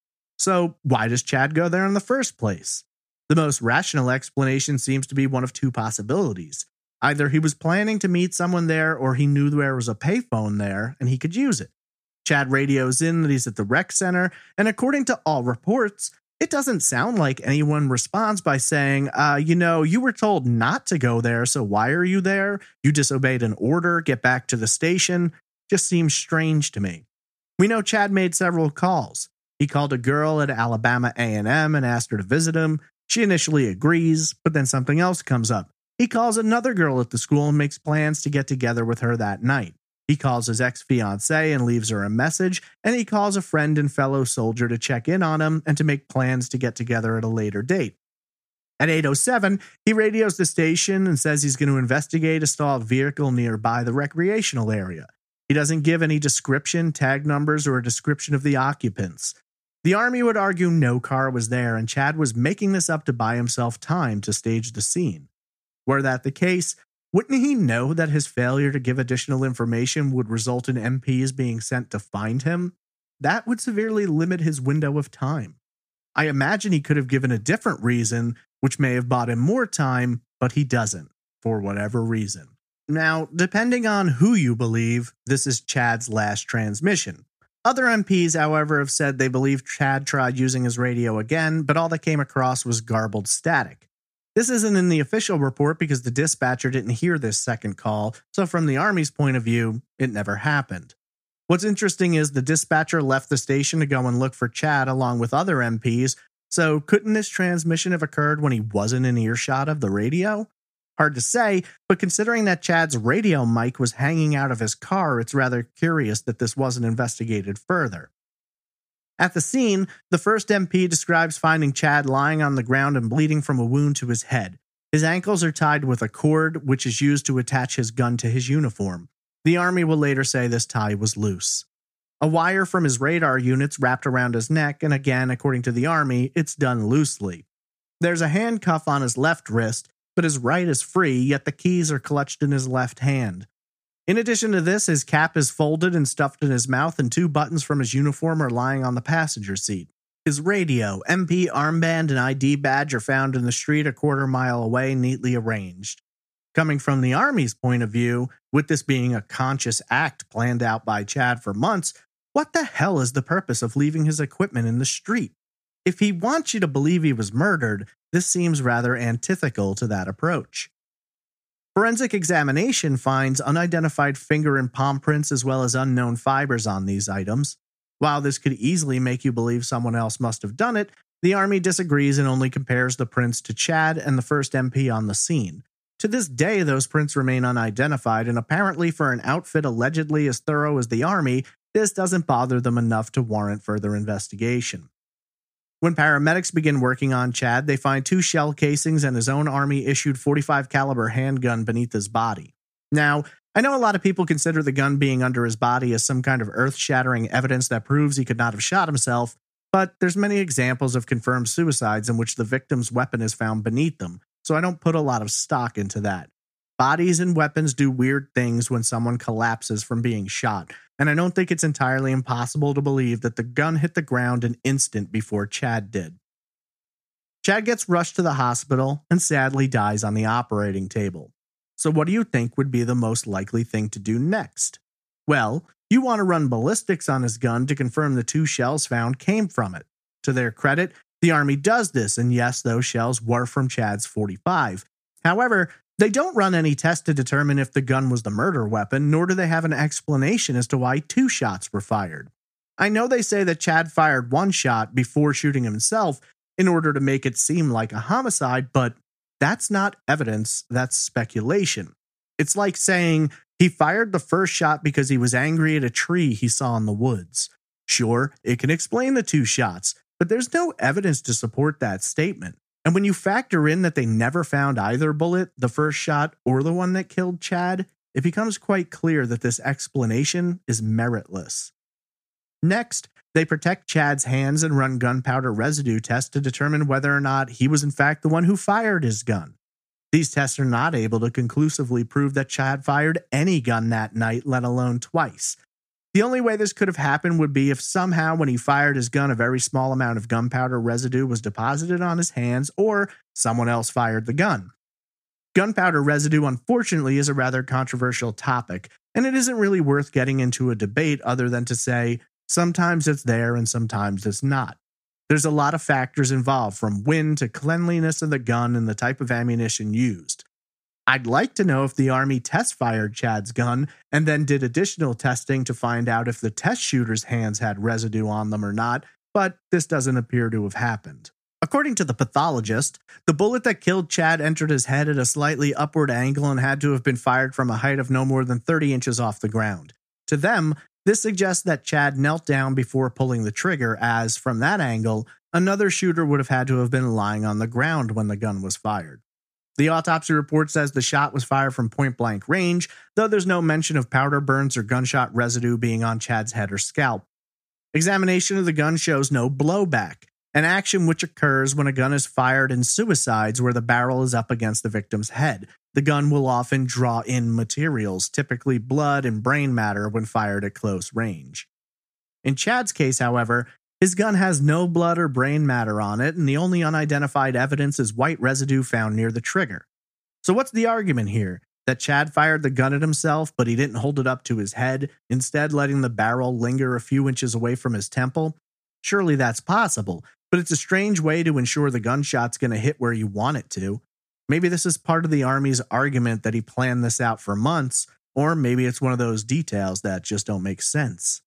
So why does Chad go there in the first place? The most rational explanation seems to be one of two possibilities. Either he was planning to meet someone there or he knew there was a payphone there and he could use it. Chad radios in that he's at the rec center, and according to all reports, it doesn't sound like anyone responds by saying, you were told not to go there, so why are you there? You disobeyed an order, get back to the station. Just seems strange to me. We know Chad made several calls. He called a girl at Alabama A&M and asked her to visit him. She initially agrees, but then something else comes up. He calls another girl at the school and makes plans to get together with her that night. He calls his ex-fiancée and leaves her a message, and he calls a friend and fellow soldier to check in on him and to make plans to get together at a later date. At 8:07, he radios the station and says he's going to investigate a stalled vehicle nearby the recreational area. He doesn't give any description, tag numbers, or a description of the occupants. The Army would argue no car was there, and Chad was making this up to buy himself time to stage the scene. Were that the case, wouldn't he know that his failure to give additional information would result in MPs being sent to find him? That would severely limit his window of time. I imagine he could have given a different reason, which may have bought him more time, but he doesn't, for whatever reason. Now, depending on who you believe, this is Chad's last transmission. Other MPs, however, have said they believe Chad tried using his radio again, but all that came across was garbled static. This isn't in the official report because the dispatcher didn't hear this second call, so from the Army's point of view, it never happened. What's interesting is the dispatcher left the station to go and look for Chad along with other MPs, so couldn't this transmission have occurred when he wasn't in earshot of the radio? Hard to say, but considering that Chad's radio mic was hanging out of his car, it's rather curious that this wasn't investigated further. At the scene, the first MP describes finding Chad lying on the ground and bleeding from a wound to his head. His ankles are tied with a cord, which is used to attach his gun to his uniform. The Army will later say this tie was loose. A wire from his radar unit's wrapped around his neck, and again, according to the Army, it's done loosely. There's a handcuff on his left wrist, but his right is free, yet the keys are clutched in his left hand. In addition to this, his cap is folded and stuffed in his mouth, and 2 buttons from his uniform are lying on the passenger seat. His radio, MP armband, and ID badge are found in the street a quarter mile away, neatly arranged. Coming from the Army's point of view, with this being a conscious act planned out by Chad for months, what the hell is the purpose of leaving his equipment in the street? If he wants you to believe he was murdered, this seems rather antithetical to that approach. Forensic examination finds unidentified finger and palm prints as well as unknown fibers on these items. While this could easily make you believe someone else must have done it, the Army disagrees and only compares the prints to Chad and the first MP on the scene. To this day, those prints remain unidentified, and apparently for an outfit allegedly as thorough as the Army, this doesn't bother them enough to warrant further investigation. When paramedics begin working on Chad, they find 2 shell casings and his own Army-issued .45 caliber handgun beneath his body. Now, I know a lot of people consider the gun being under his body as some kind of earth-shattering evidence that proves he could not have shot himself, but there's many examples of confirmed suicides in which the victim's weapon is found beneath them, so I don't put a lot of stock into that. Bodies and weapons do weird things when someone collapses from being shot, and I don't think it's entirely impossible to believe that the gun hit the ground an instant before Chad did. Chad gets rushed to the hospital and sadly dies on the operating table. So what do you think would be the most likely thing to do next? Well, you want to run ballistics on his gun to confirm the 2 shells found came from it. To their credit, the Army does this, and yes, those shells were from Chad's .45. However, they don't run any tests to determine if the gun was the murder weapon, nor do they have an explanation as to why 2 shots were fired. I know they say that Chad fired 1 shot before shooting himself in order to make it seem like a homicide, but that's not evidence, that's speculation. It's like saying he fired the first shot because he was angry at a tree he saw in the woods. Sure, it can explain the 2 shots, but there's no evidence to support that statement. And when you factor in that they never found either bullet, the first shot or the one that killed Chad, it becomes quite clear that this explanation is meritless. Next, they protect Chad's hands and run gunpowder residue tests to determine whether or not he was in fact the one who fired his gun. These tests are not able to conclusively prove that Chad fired any gun that night, let alone twice. The only way this could have happened would be if somehow when he fired his gun a very small amount of gunpowder residue was deposited on his hands or someone else fired the gun. Gunpowder residue, unfortunately, is a rather controversial topic, and it isn't really worth getting into a debate other than to say sometimes it's there and sometimes it's not. There's a lot of factors involved, from wind to cleanliness of the gun and the type of ammunition used. I'd like to know if the Army test-fired Chad's gun and then did additional testing to find out if the test shooter's hands had residue on them or not, but this doesn't appear to have happened. A According to the pathologist, the bullet that killed Chad entered his head at a slightly upward angle and had to have been fired from a height of no more than 30 inches off the ground. To them, this suggests that Chad knelt down before pulling the trigger, as, from that angle, another shooter would have had to have been lying on the ground when the gun was fired. The autopsy report says the shot was fired from point-blank range, though there's no mention of powder burns or gunshot residue being on Chad's head or scalp. Examination of the gun shows no blowback, an action which occurs when a gun is fired in suicides where the barrel is up against the victim's head. The gun will often draw in materials, typically blood and brain matter, when fired at close range. In Chad's case, however, his gun has no blood or brain matter on it, and the only unidentified evidence is white residue found near the trigger. So what's the argument here? That Chad fired the gun at himself, but he didn't hold it up to his head, instead letting the barrel linger a few inches away from his temple? Surely that's possible, but it's a strange way to ensure the gunshot's going to hit where you want it to. Maybe this is part of the Army's argument that he planned this out for months, or maybe it's one of those details that just don't make sense.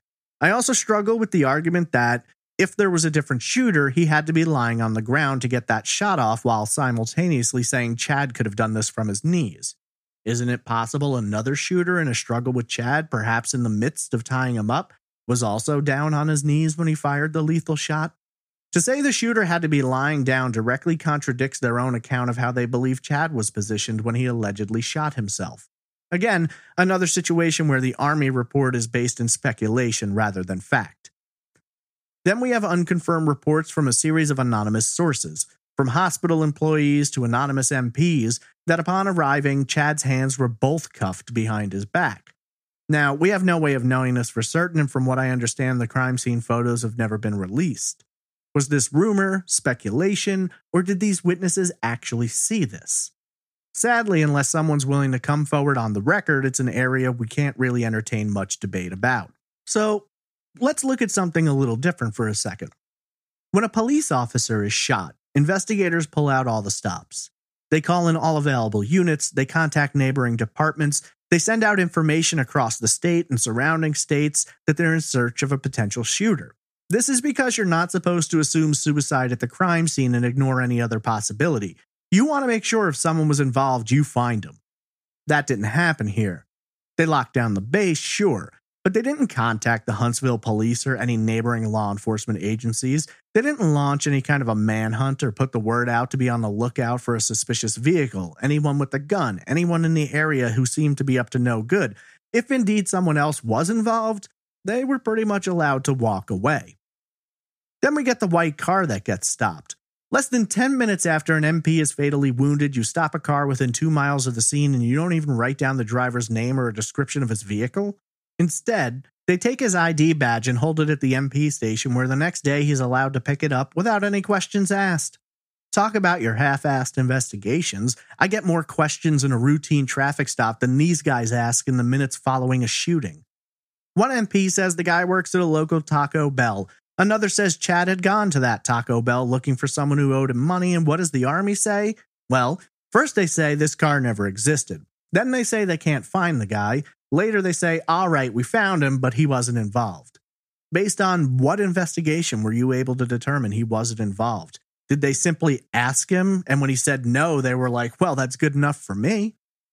I also struggle with the argument that if there was a different shooter, he had to be lying on the ground to get that shot off, while simultaneously saying Chad could have done this from his knees. Isn't it possible another shooter in a struggle with Chad, perhaps in the midst of tying him up, was also down on his knees when he fired the lethal shot? To say the shooter had to be lying down directly contradicts their own account of how they believe Chad was positioned when he allegedly shot himself. Again, another situation where the Army report is based in speculation rather than fact. Then we have unconfirmed reports from a series of anonymous sources, from hospital employees to anonymous MPs, that upon arriving, Chad's hands were both cuffed behind his back. Now, we have no way of knowing this for certain, and from what I understand, the crime scene photos have never been released. Was this rumor, speculation, or did these witnesses actually see this? Sadly, unless someone's willing to come forward on the record, it's an area we can't really entertain much debate about. So, let's look at something a little different for a second. When a police officer is shot, investigators pull out all the stops. They call in all available units, they contact neighboring departments, they send out information across the state and surrounding states that they're in search of a potential shooter. This is because you're not supposed to assume suicide at the crime scene and ignore any other possibility. You want to make sure if someone was involved, you find them. That didn't happen here. They locked down the base, sure, but they didn't contact the Huntsville police or any neighboring law enforcement agencies. They didn't launch any kind of a manhunt or put the word out to be on the lookout for a suspicious vehicle, anyone with a gun, anyone in the area who seemed to be up to no good. If indeed someone else was involved, they were pretty much allowed to walk away. Then we get the white car that gets stopped. Less than 10 minutes after an MP is fatally wounded, you stop a car within 2 miles of the scene and you don't even write down the driver's name or a description of his vehicle. Instead, they take his ID badge and hold it at the MP station, where the next day he's allowed to pick it up without any questions asked. Talk about your half-assed investigations. I get more questions in a routine traffic stop than these guys ask in the minutes following a shooting. One MP says the guy works at a local Taco Bell. Another says Chad had gone to that Taco Bell looking for someone who owed him money, and what does the Army say? Well, first they say this car never existed. Then they say they can't find the guy. Later they say, all right, we found him, but he wasn't involved. Based on what investigation were you able to determine he wasn't involved? Did they simply ask him, and when he said no, they were like, well, that's good enough for me?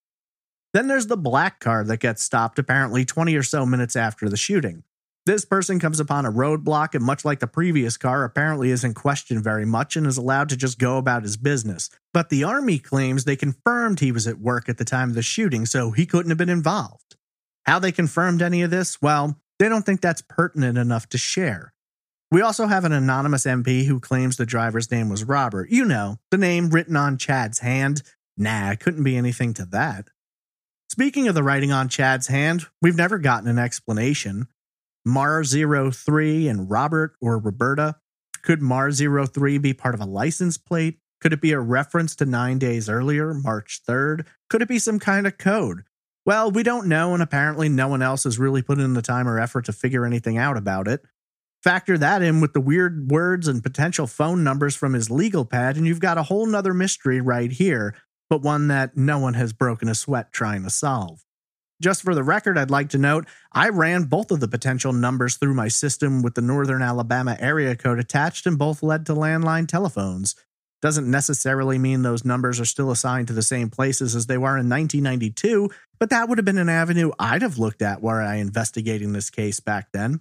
Then there's the black car that gets stopped apparently 20 or so minutes after the shooting. This person comes upon a roadblock and, much like the previous car, apparently isn't questioned very much and is allowed to just go about his business. But the Army claims they confirmed he was at work at the time of the shooting, so he couldn't have been involved. How they confirmed any of this? Well, they don't think that's pertinent enough to share. We also have an anonymous MP who claims the driver's name was Robert. You know, the name written on Chad's hand. Nah, it couldn't be anything to that. Speaking of the writing on Chad's hand, we've never gotten an explanation. Mar03 and Robert or Roberta. Could Mar03 be part of a license plate? Could it be a reference to 9 days earlier, March 3rd? Could it be some kind of code? Well, we don't know, and apparently no one else has really put in the time or effort to figure anything out about it. Factor that in with the weird words and potential phone numbers from his legal pad, and you've got a whole nother mystery right here, but one that no one has broken a sweat trying to solve. Just for the record, I'd like to note, I ran both of the potential numbers through my system with the Northern Alabama area code attached, and both led to landline telephones. Doesn't necessarily mean those numbers are still assigned to the same places as they were in 1992, but that would have been an avenue I'd have looked at were I investigating this case back then.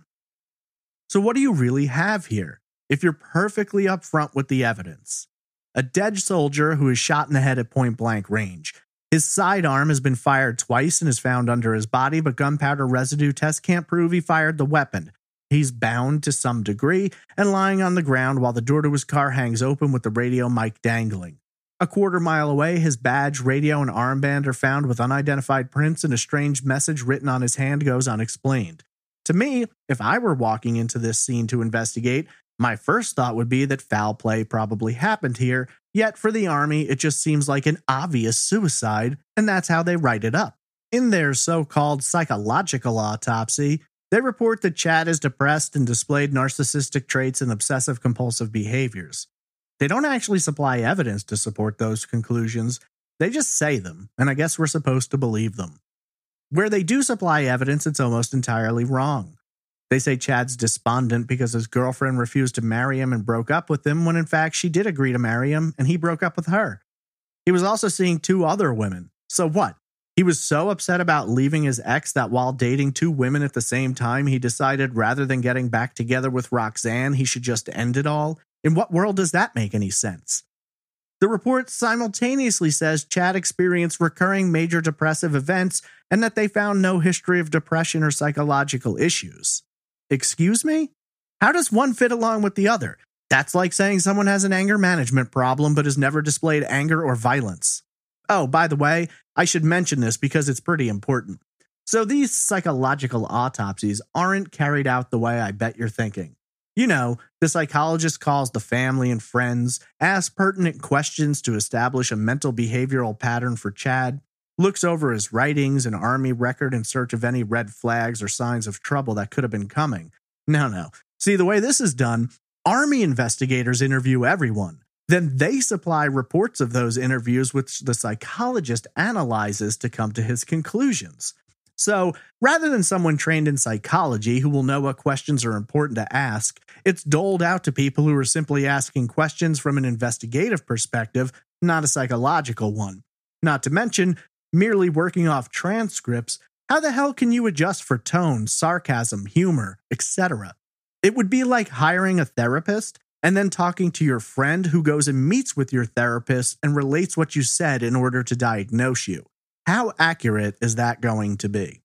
So what do you really have here, if you're perfectly upfront with the evidence? A dead soldier who is shot in the head at point-blank range. His sidearm has been fired twice and is found under his body, but gunpowder residue tests can't prove he fired the weapon. He's bound to some degree and lying on the ground while the door to his car hangs open with the radio mic dangling. A quarter-mile away, his badge, radio, and armband are found with unidentified prints, and a strange message written on his hand goes unexplained. To me, if I were walking into this scene to investigate, my first thought would be that foul play probably happened here, yet for the Army, it just seems like an obvious suicide, and that's how they write it up. In their so-called psychological autopsy, they report that Chad is depressed and displayed narcissistic traits and obsessive-compulsive behaviors. They don't actually supply evidence to support those conclusions, they just say them, and I guess we're supposed to believe them. Where they do supply evidence, it's almost entirely wrong. They say Chad's despondent because his girlfriend refused to marry him and broke up with him, when in fact she did agree to marry him and he broke up with her. He was also seeing 2 other women. So what? He was so upset about leaving his ex that while dating 2 women at the same time, he decided rather than getting back together with Roxanne, he should just end it all? In what world does that make any sense? The report simultaneously says Chad experienced recurring major depressive events and that they found no history of depression or psychological issues. Excuse me? How does one fit along with the other? That's like saying someone has an anger management problem but has never displayed anger or violence. Oh, by the way, I should mention this because it's pretty important. So these psychological autopsies aren't carried out the way I bet you're thinking. You know, the psychologist calls the family and friends, asks pertinent questions to establish a mental behavioral pattern for Chad, looks over his writings and Army record in search of any red flags or signs of trouble that could have been coming. No. See, the way this is done, Army investigators interview everyone. Then they supply reports of those interviews, which the psychologist analyzes to come to his conclusions. So, rather than someone trained in psychology who will know what questions are important to ask, it's doled out to people who are simply asking questions from an investigative perspective, not a psychological one. Not to mention, merely working off transcripts, how the hell can you adjust for tone, sarcasm, humor, etc.? It would be like hiring a therapist and then talking to your friend who goes and meets with your therapist and relates what you said in order to diagnose you. How accurate is that going to be?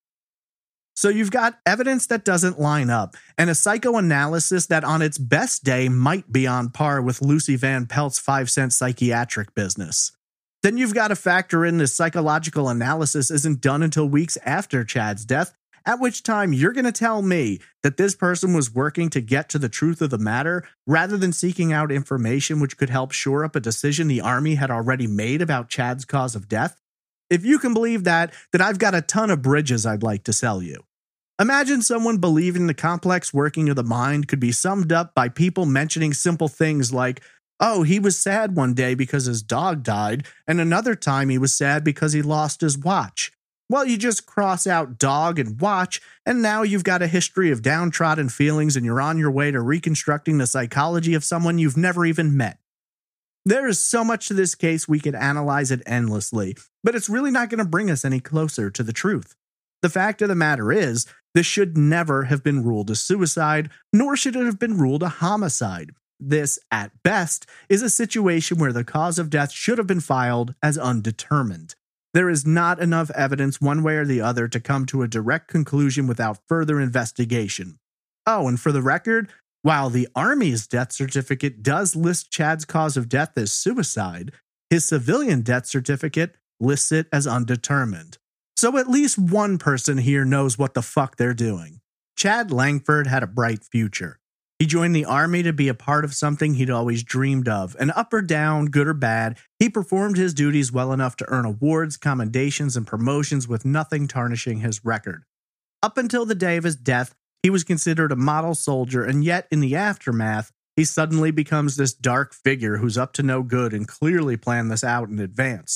So you've got evidence that doesn't line up, and a psychoanalysis that on its best day might be on par with Lucy Van Pelt's 5-cent psychiatric business. Then you've got to factor in this psychological analysis isn't done until weeks after Chad's death, at which time you're going to tell me that this person was working to get to the truth of the matter rather than seeking out information which could help shore up a decision the Army had already made about Chad's cause of death? If you can believe that, then I've got a ton of bridges I'd like to sell you. Imagine someone believing the complex working of the mind could be summed up by people mentioning simple things like, oh, he was sad one day because his dog died, and another time he was sad because he lost his watch. Well, you just cross out dog and watch, and now you've got a history of downtrodden feelings and you're on your way to reconstructing the psychology of someone you've never even met. There is so much to this case we could analyze it endlessly, but it's really not going to bring us any closer to the truth. The fact of the matter is, this should never have been ruled a suicide, nor should it have been ruled a homicide. This, at best, is a situation where the cause of death should have been filed as undetermined. There is not enough evidence one way or the other to come to a direct conclusion without further investigation. Oh, and for the record, while the Army's death certificate does list Chad's cause of death as suicide, his civilian death certificate lists it as undetermined. So at least one person here knows what the fuck they're doing. Chad Langford had a bright future. He joined the Army to be a part of something he'd always dreamed of, and up or down, good or bad, he performed his duties well enough to earn awards, commendations, and promotions with nothing tarnishing his record. Up until the day of his death, he was considered a model soldier, and yet in the aftermath, he suddenly becomes this dark figure who's up to no good and clearly planned this out in advance.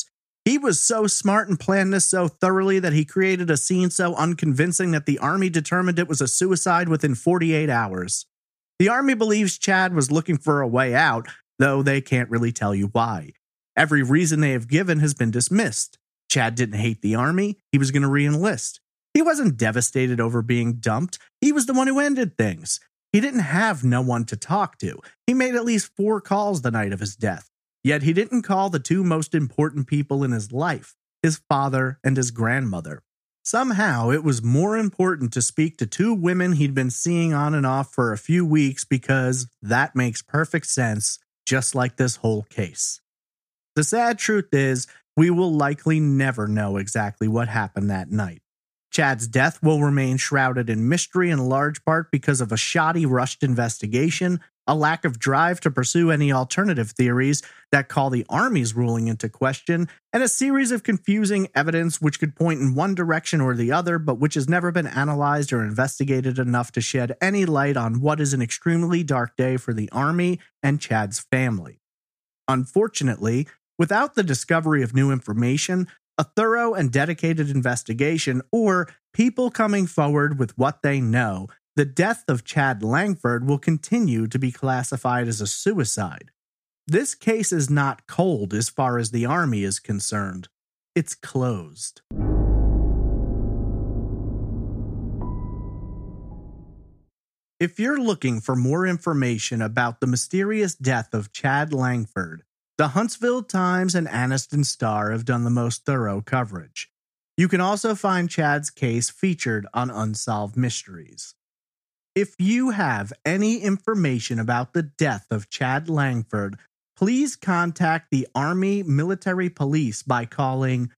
He was so smart and planned this so thoroughly that he created a scene so unconvincing that the Army determined it was a suicide within 48 hours. The Army believes Chad was looking for a way out, though they can't really tell you why. Every reason they have given has been dismissed. Chad didn't hate the Army, he was going to re-enlist. He wasn't devastated over being dumped, he was the one who ended things. He didn't have no one to talk to. He made at least 4 calls the night of his death. Yet he didn't call the 2 most important people in his life, his father and his grandmother. Somehow, it was more important to speak to 2 women he'd been seeing on and off for a few weeks because that makes perfect sense, just like this whole case. The sad truth is, we will likely never know exactly what happened that night. Chad's death will remain shrouded in mystery in large part because of a shoddy, rushed investigation, a lack of drive to pursue any alternative theories that call the Army's ruling into question, and a series of confusing evidence which could point in one direction or the other, but which has never been analyzed or investigated enough to shed any light on what is an extremely dark day for the Army and Chad's family. Unfortunately, without the discovery of new information, a thorough and dedicated investigation, or people coming forward with what they know, the death of Chad Langford will continue to be classified as a suicide. This case is not cold as far as the Army is concerned. It's closed. If you're looking for more information about the mysterious death of Chad Langford, the Huntsville Times and Anniston Star have done the most thorough coverage. You can also find Chad's case featured on Unsolved Mysteries. If you have any information about the death of Chad Langford, please contact the Army Military Police by calling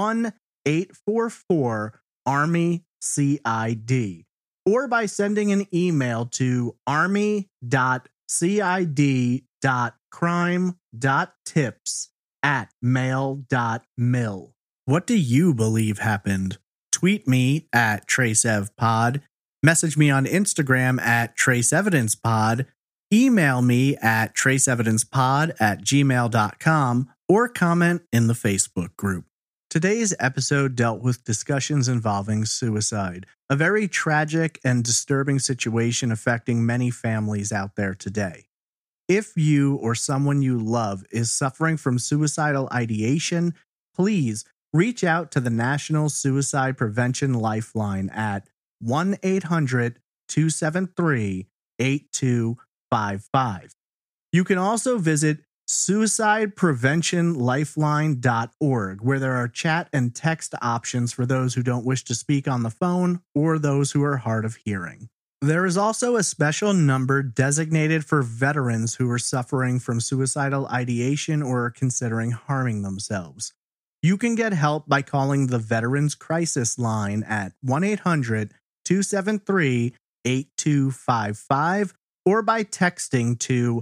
1-844-ARMY-CID or by sending an email to army.cid.crime.tips@mail.mil. What do you believe happened? Tweet me at TraceEvPod. Message me on Instagram at TraceEvidencePod, email me at traceevidencepod@gmail.com, or comment in the Facebook group. Today's episode dealt with discussions involving suicide, a very tragic and disturbing situation affecting many families out there today. If you or someone you love is suffering from suicidal ideation, please reach out to the National Suicide Prevention Lifeline at 1-800-273-8255. You can also visit suicidepreventionlifeline.org, where there are chat and text options for those who don't wish to speak on the phone or those who are hard of hearing. There is also a special number designated for veterans who are suffering from suicidal ideation or are considering harming themselves. You can get help by calling the Veterans Crisis Line at 1-800-273-8255 or by texting to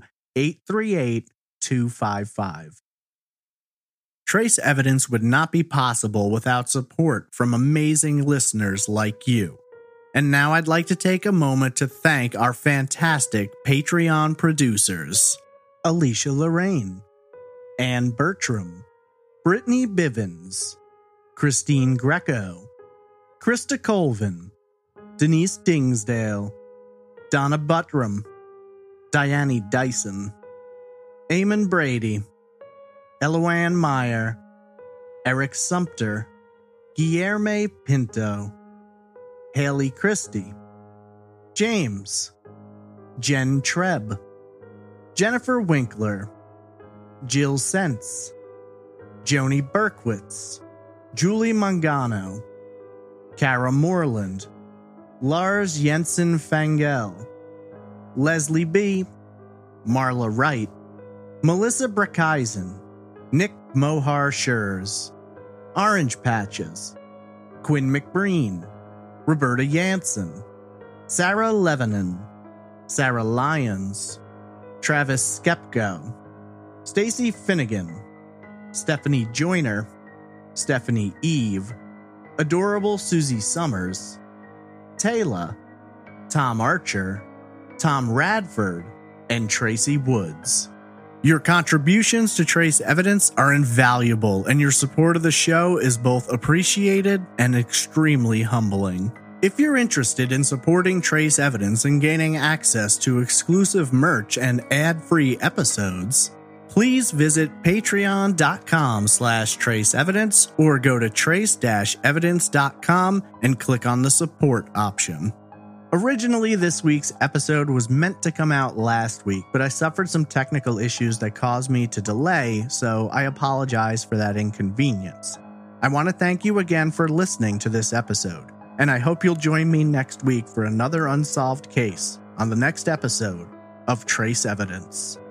838-255. Trace Evidence would not be possible without support from amazing listeners like you. And now I'd like to take a moment to thank our fantastic Patreon producers: Alicia Lorraine, Ann Bertram, Brittany Bivens, Christine Greco, Krista Colvin, Denise Dingsdale, Donna Buttram, Diane Dyson, Eamon Brady, Eloanne Meyer, Eric Sumter, Guillermo Pinto, Haley Christie, James, Jen Trebb, Jennifer Winkler, Jill Sense, Joni Berkowitz, Julie Mangano, Kara Moreland, Lars Jensen Fangel, Leslie B., Marla Wright, Melissa Breckeisen, Nick Mohar Schurz, Orange Patches, Quinn McBreen, Roberta Jansen, Sarah Levanon, Sarah Lyons, Travis Skepko, Stacy Finnegan, Stephanie Joyner, Stephanie Eve, Adorable Susie Summers, Taylor, Tom Archer, Tom Radford, and Tracy Woods. Your contributions to Trace Evidence are invaluable, and your support of the show is both appreciated and extremely humbling. If you're interested in supporting Trace Evidence and gaining access to exclusive merch and ad-free episodes, please visit patreon.com/traceevidence or go to trace-evidence.com and click on the support option. Originally, this week's episode was meant to come out last week, but I suffered some technical issues that caused me to delay, so I apologize for that inconvenience. I want to thank you again for listening to this episode, and I hope you'll join me next week for another unsolved case on the next episode of Trace Evidence.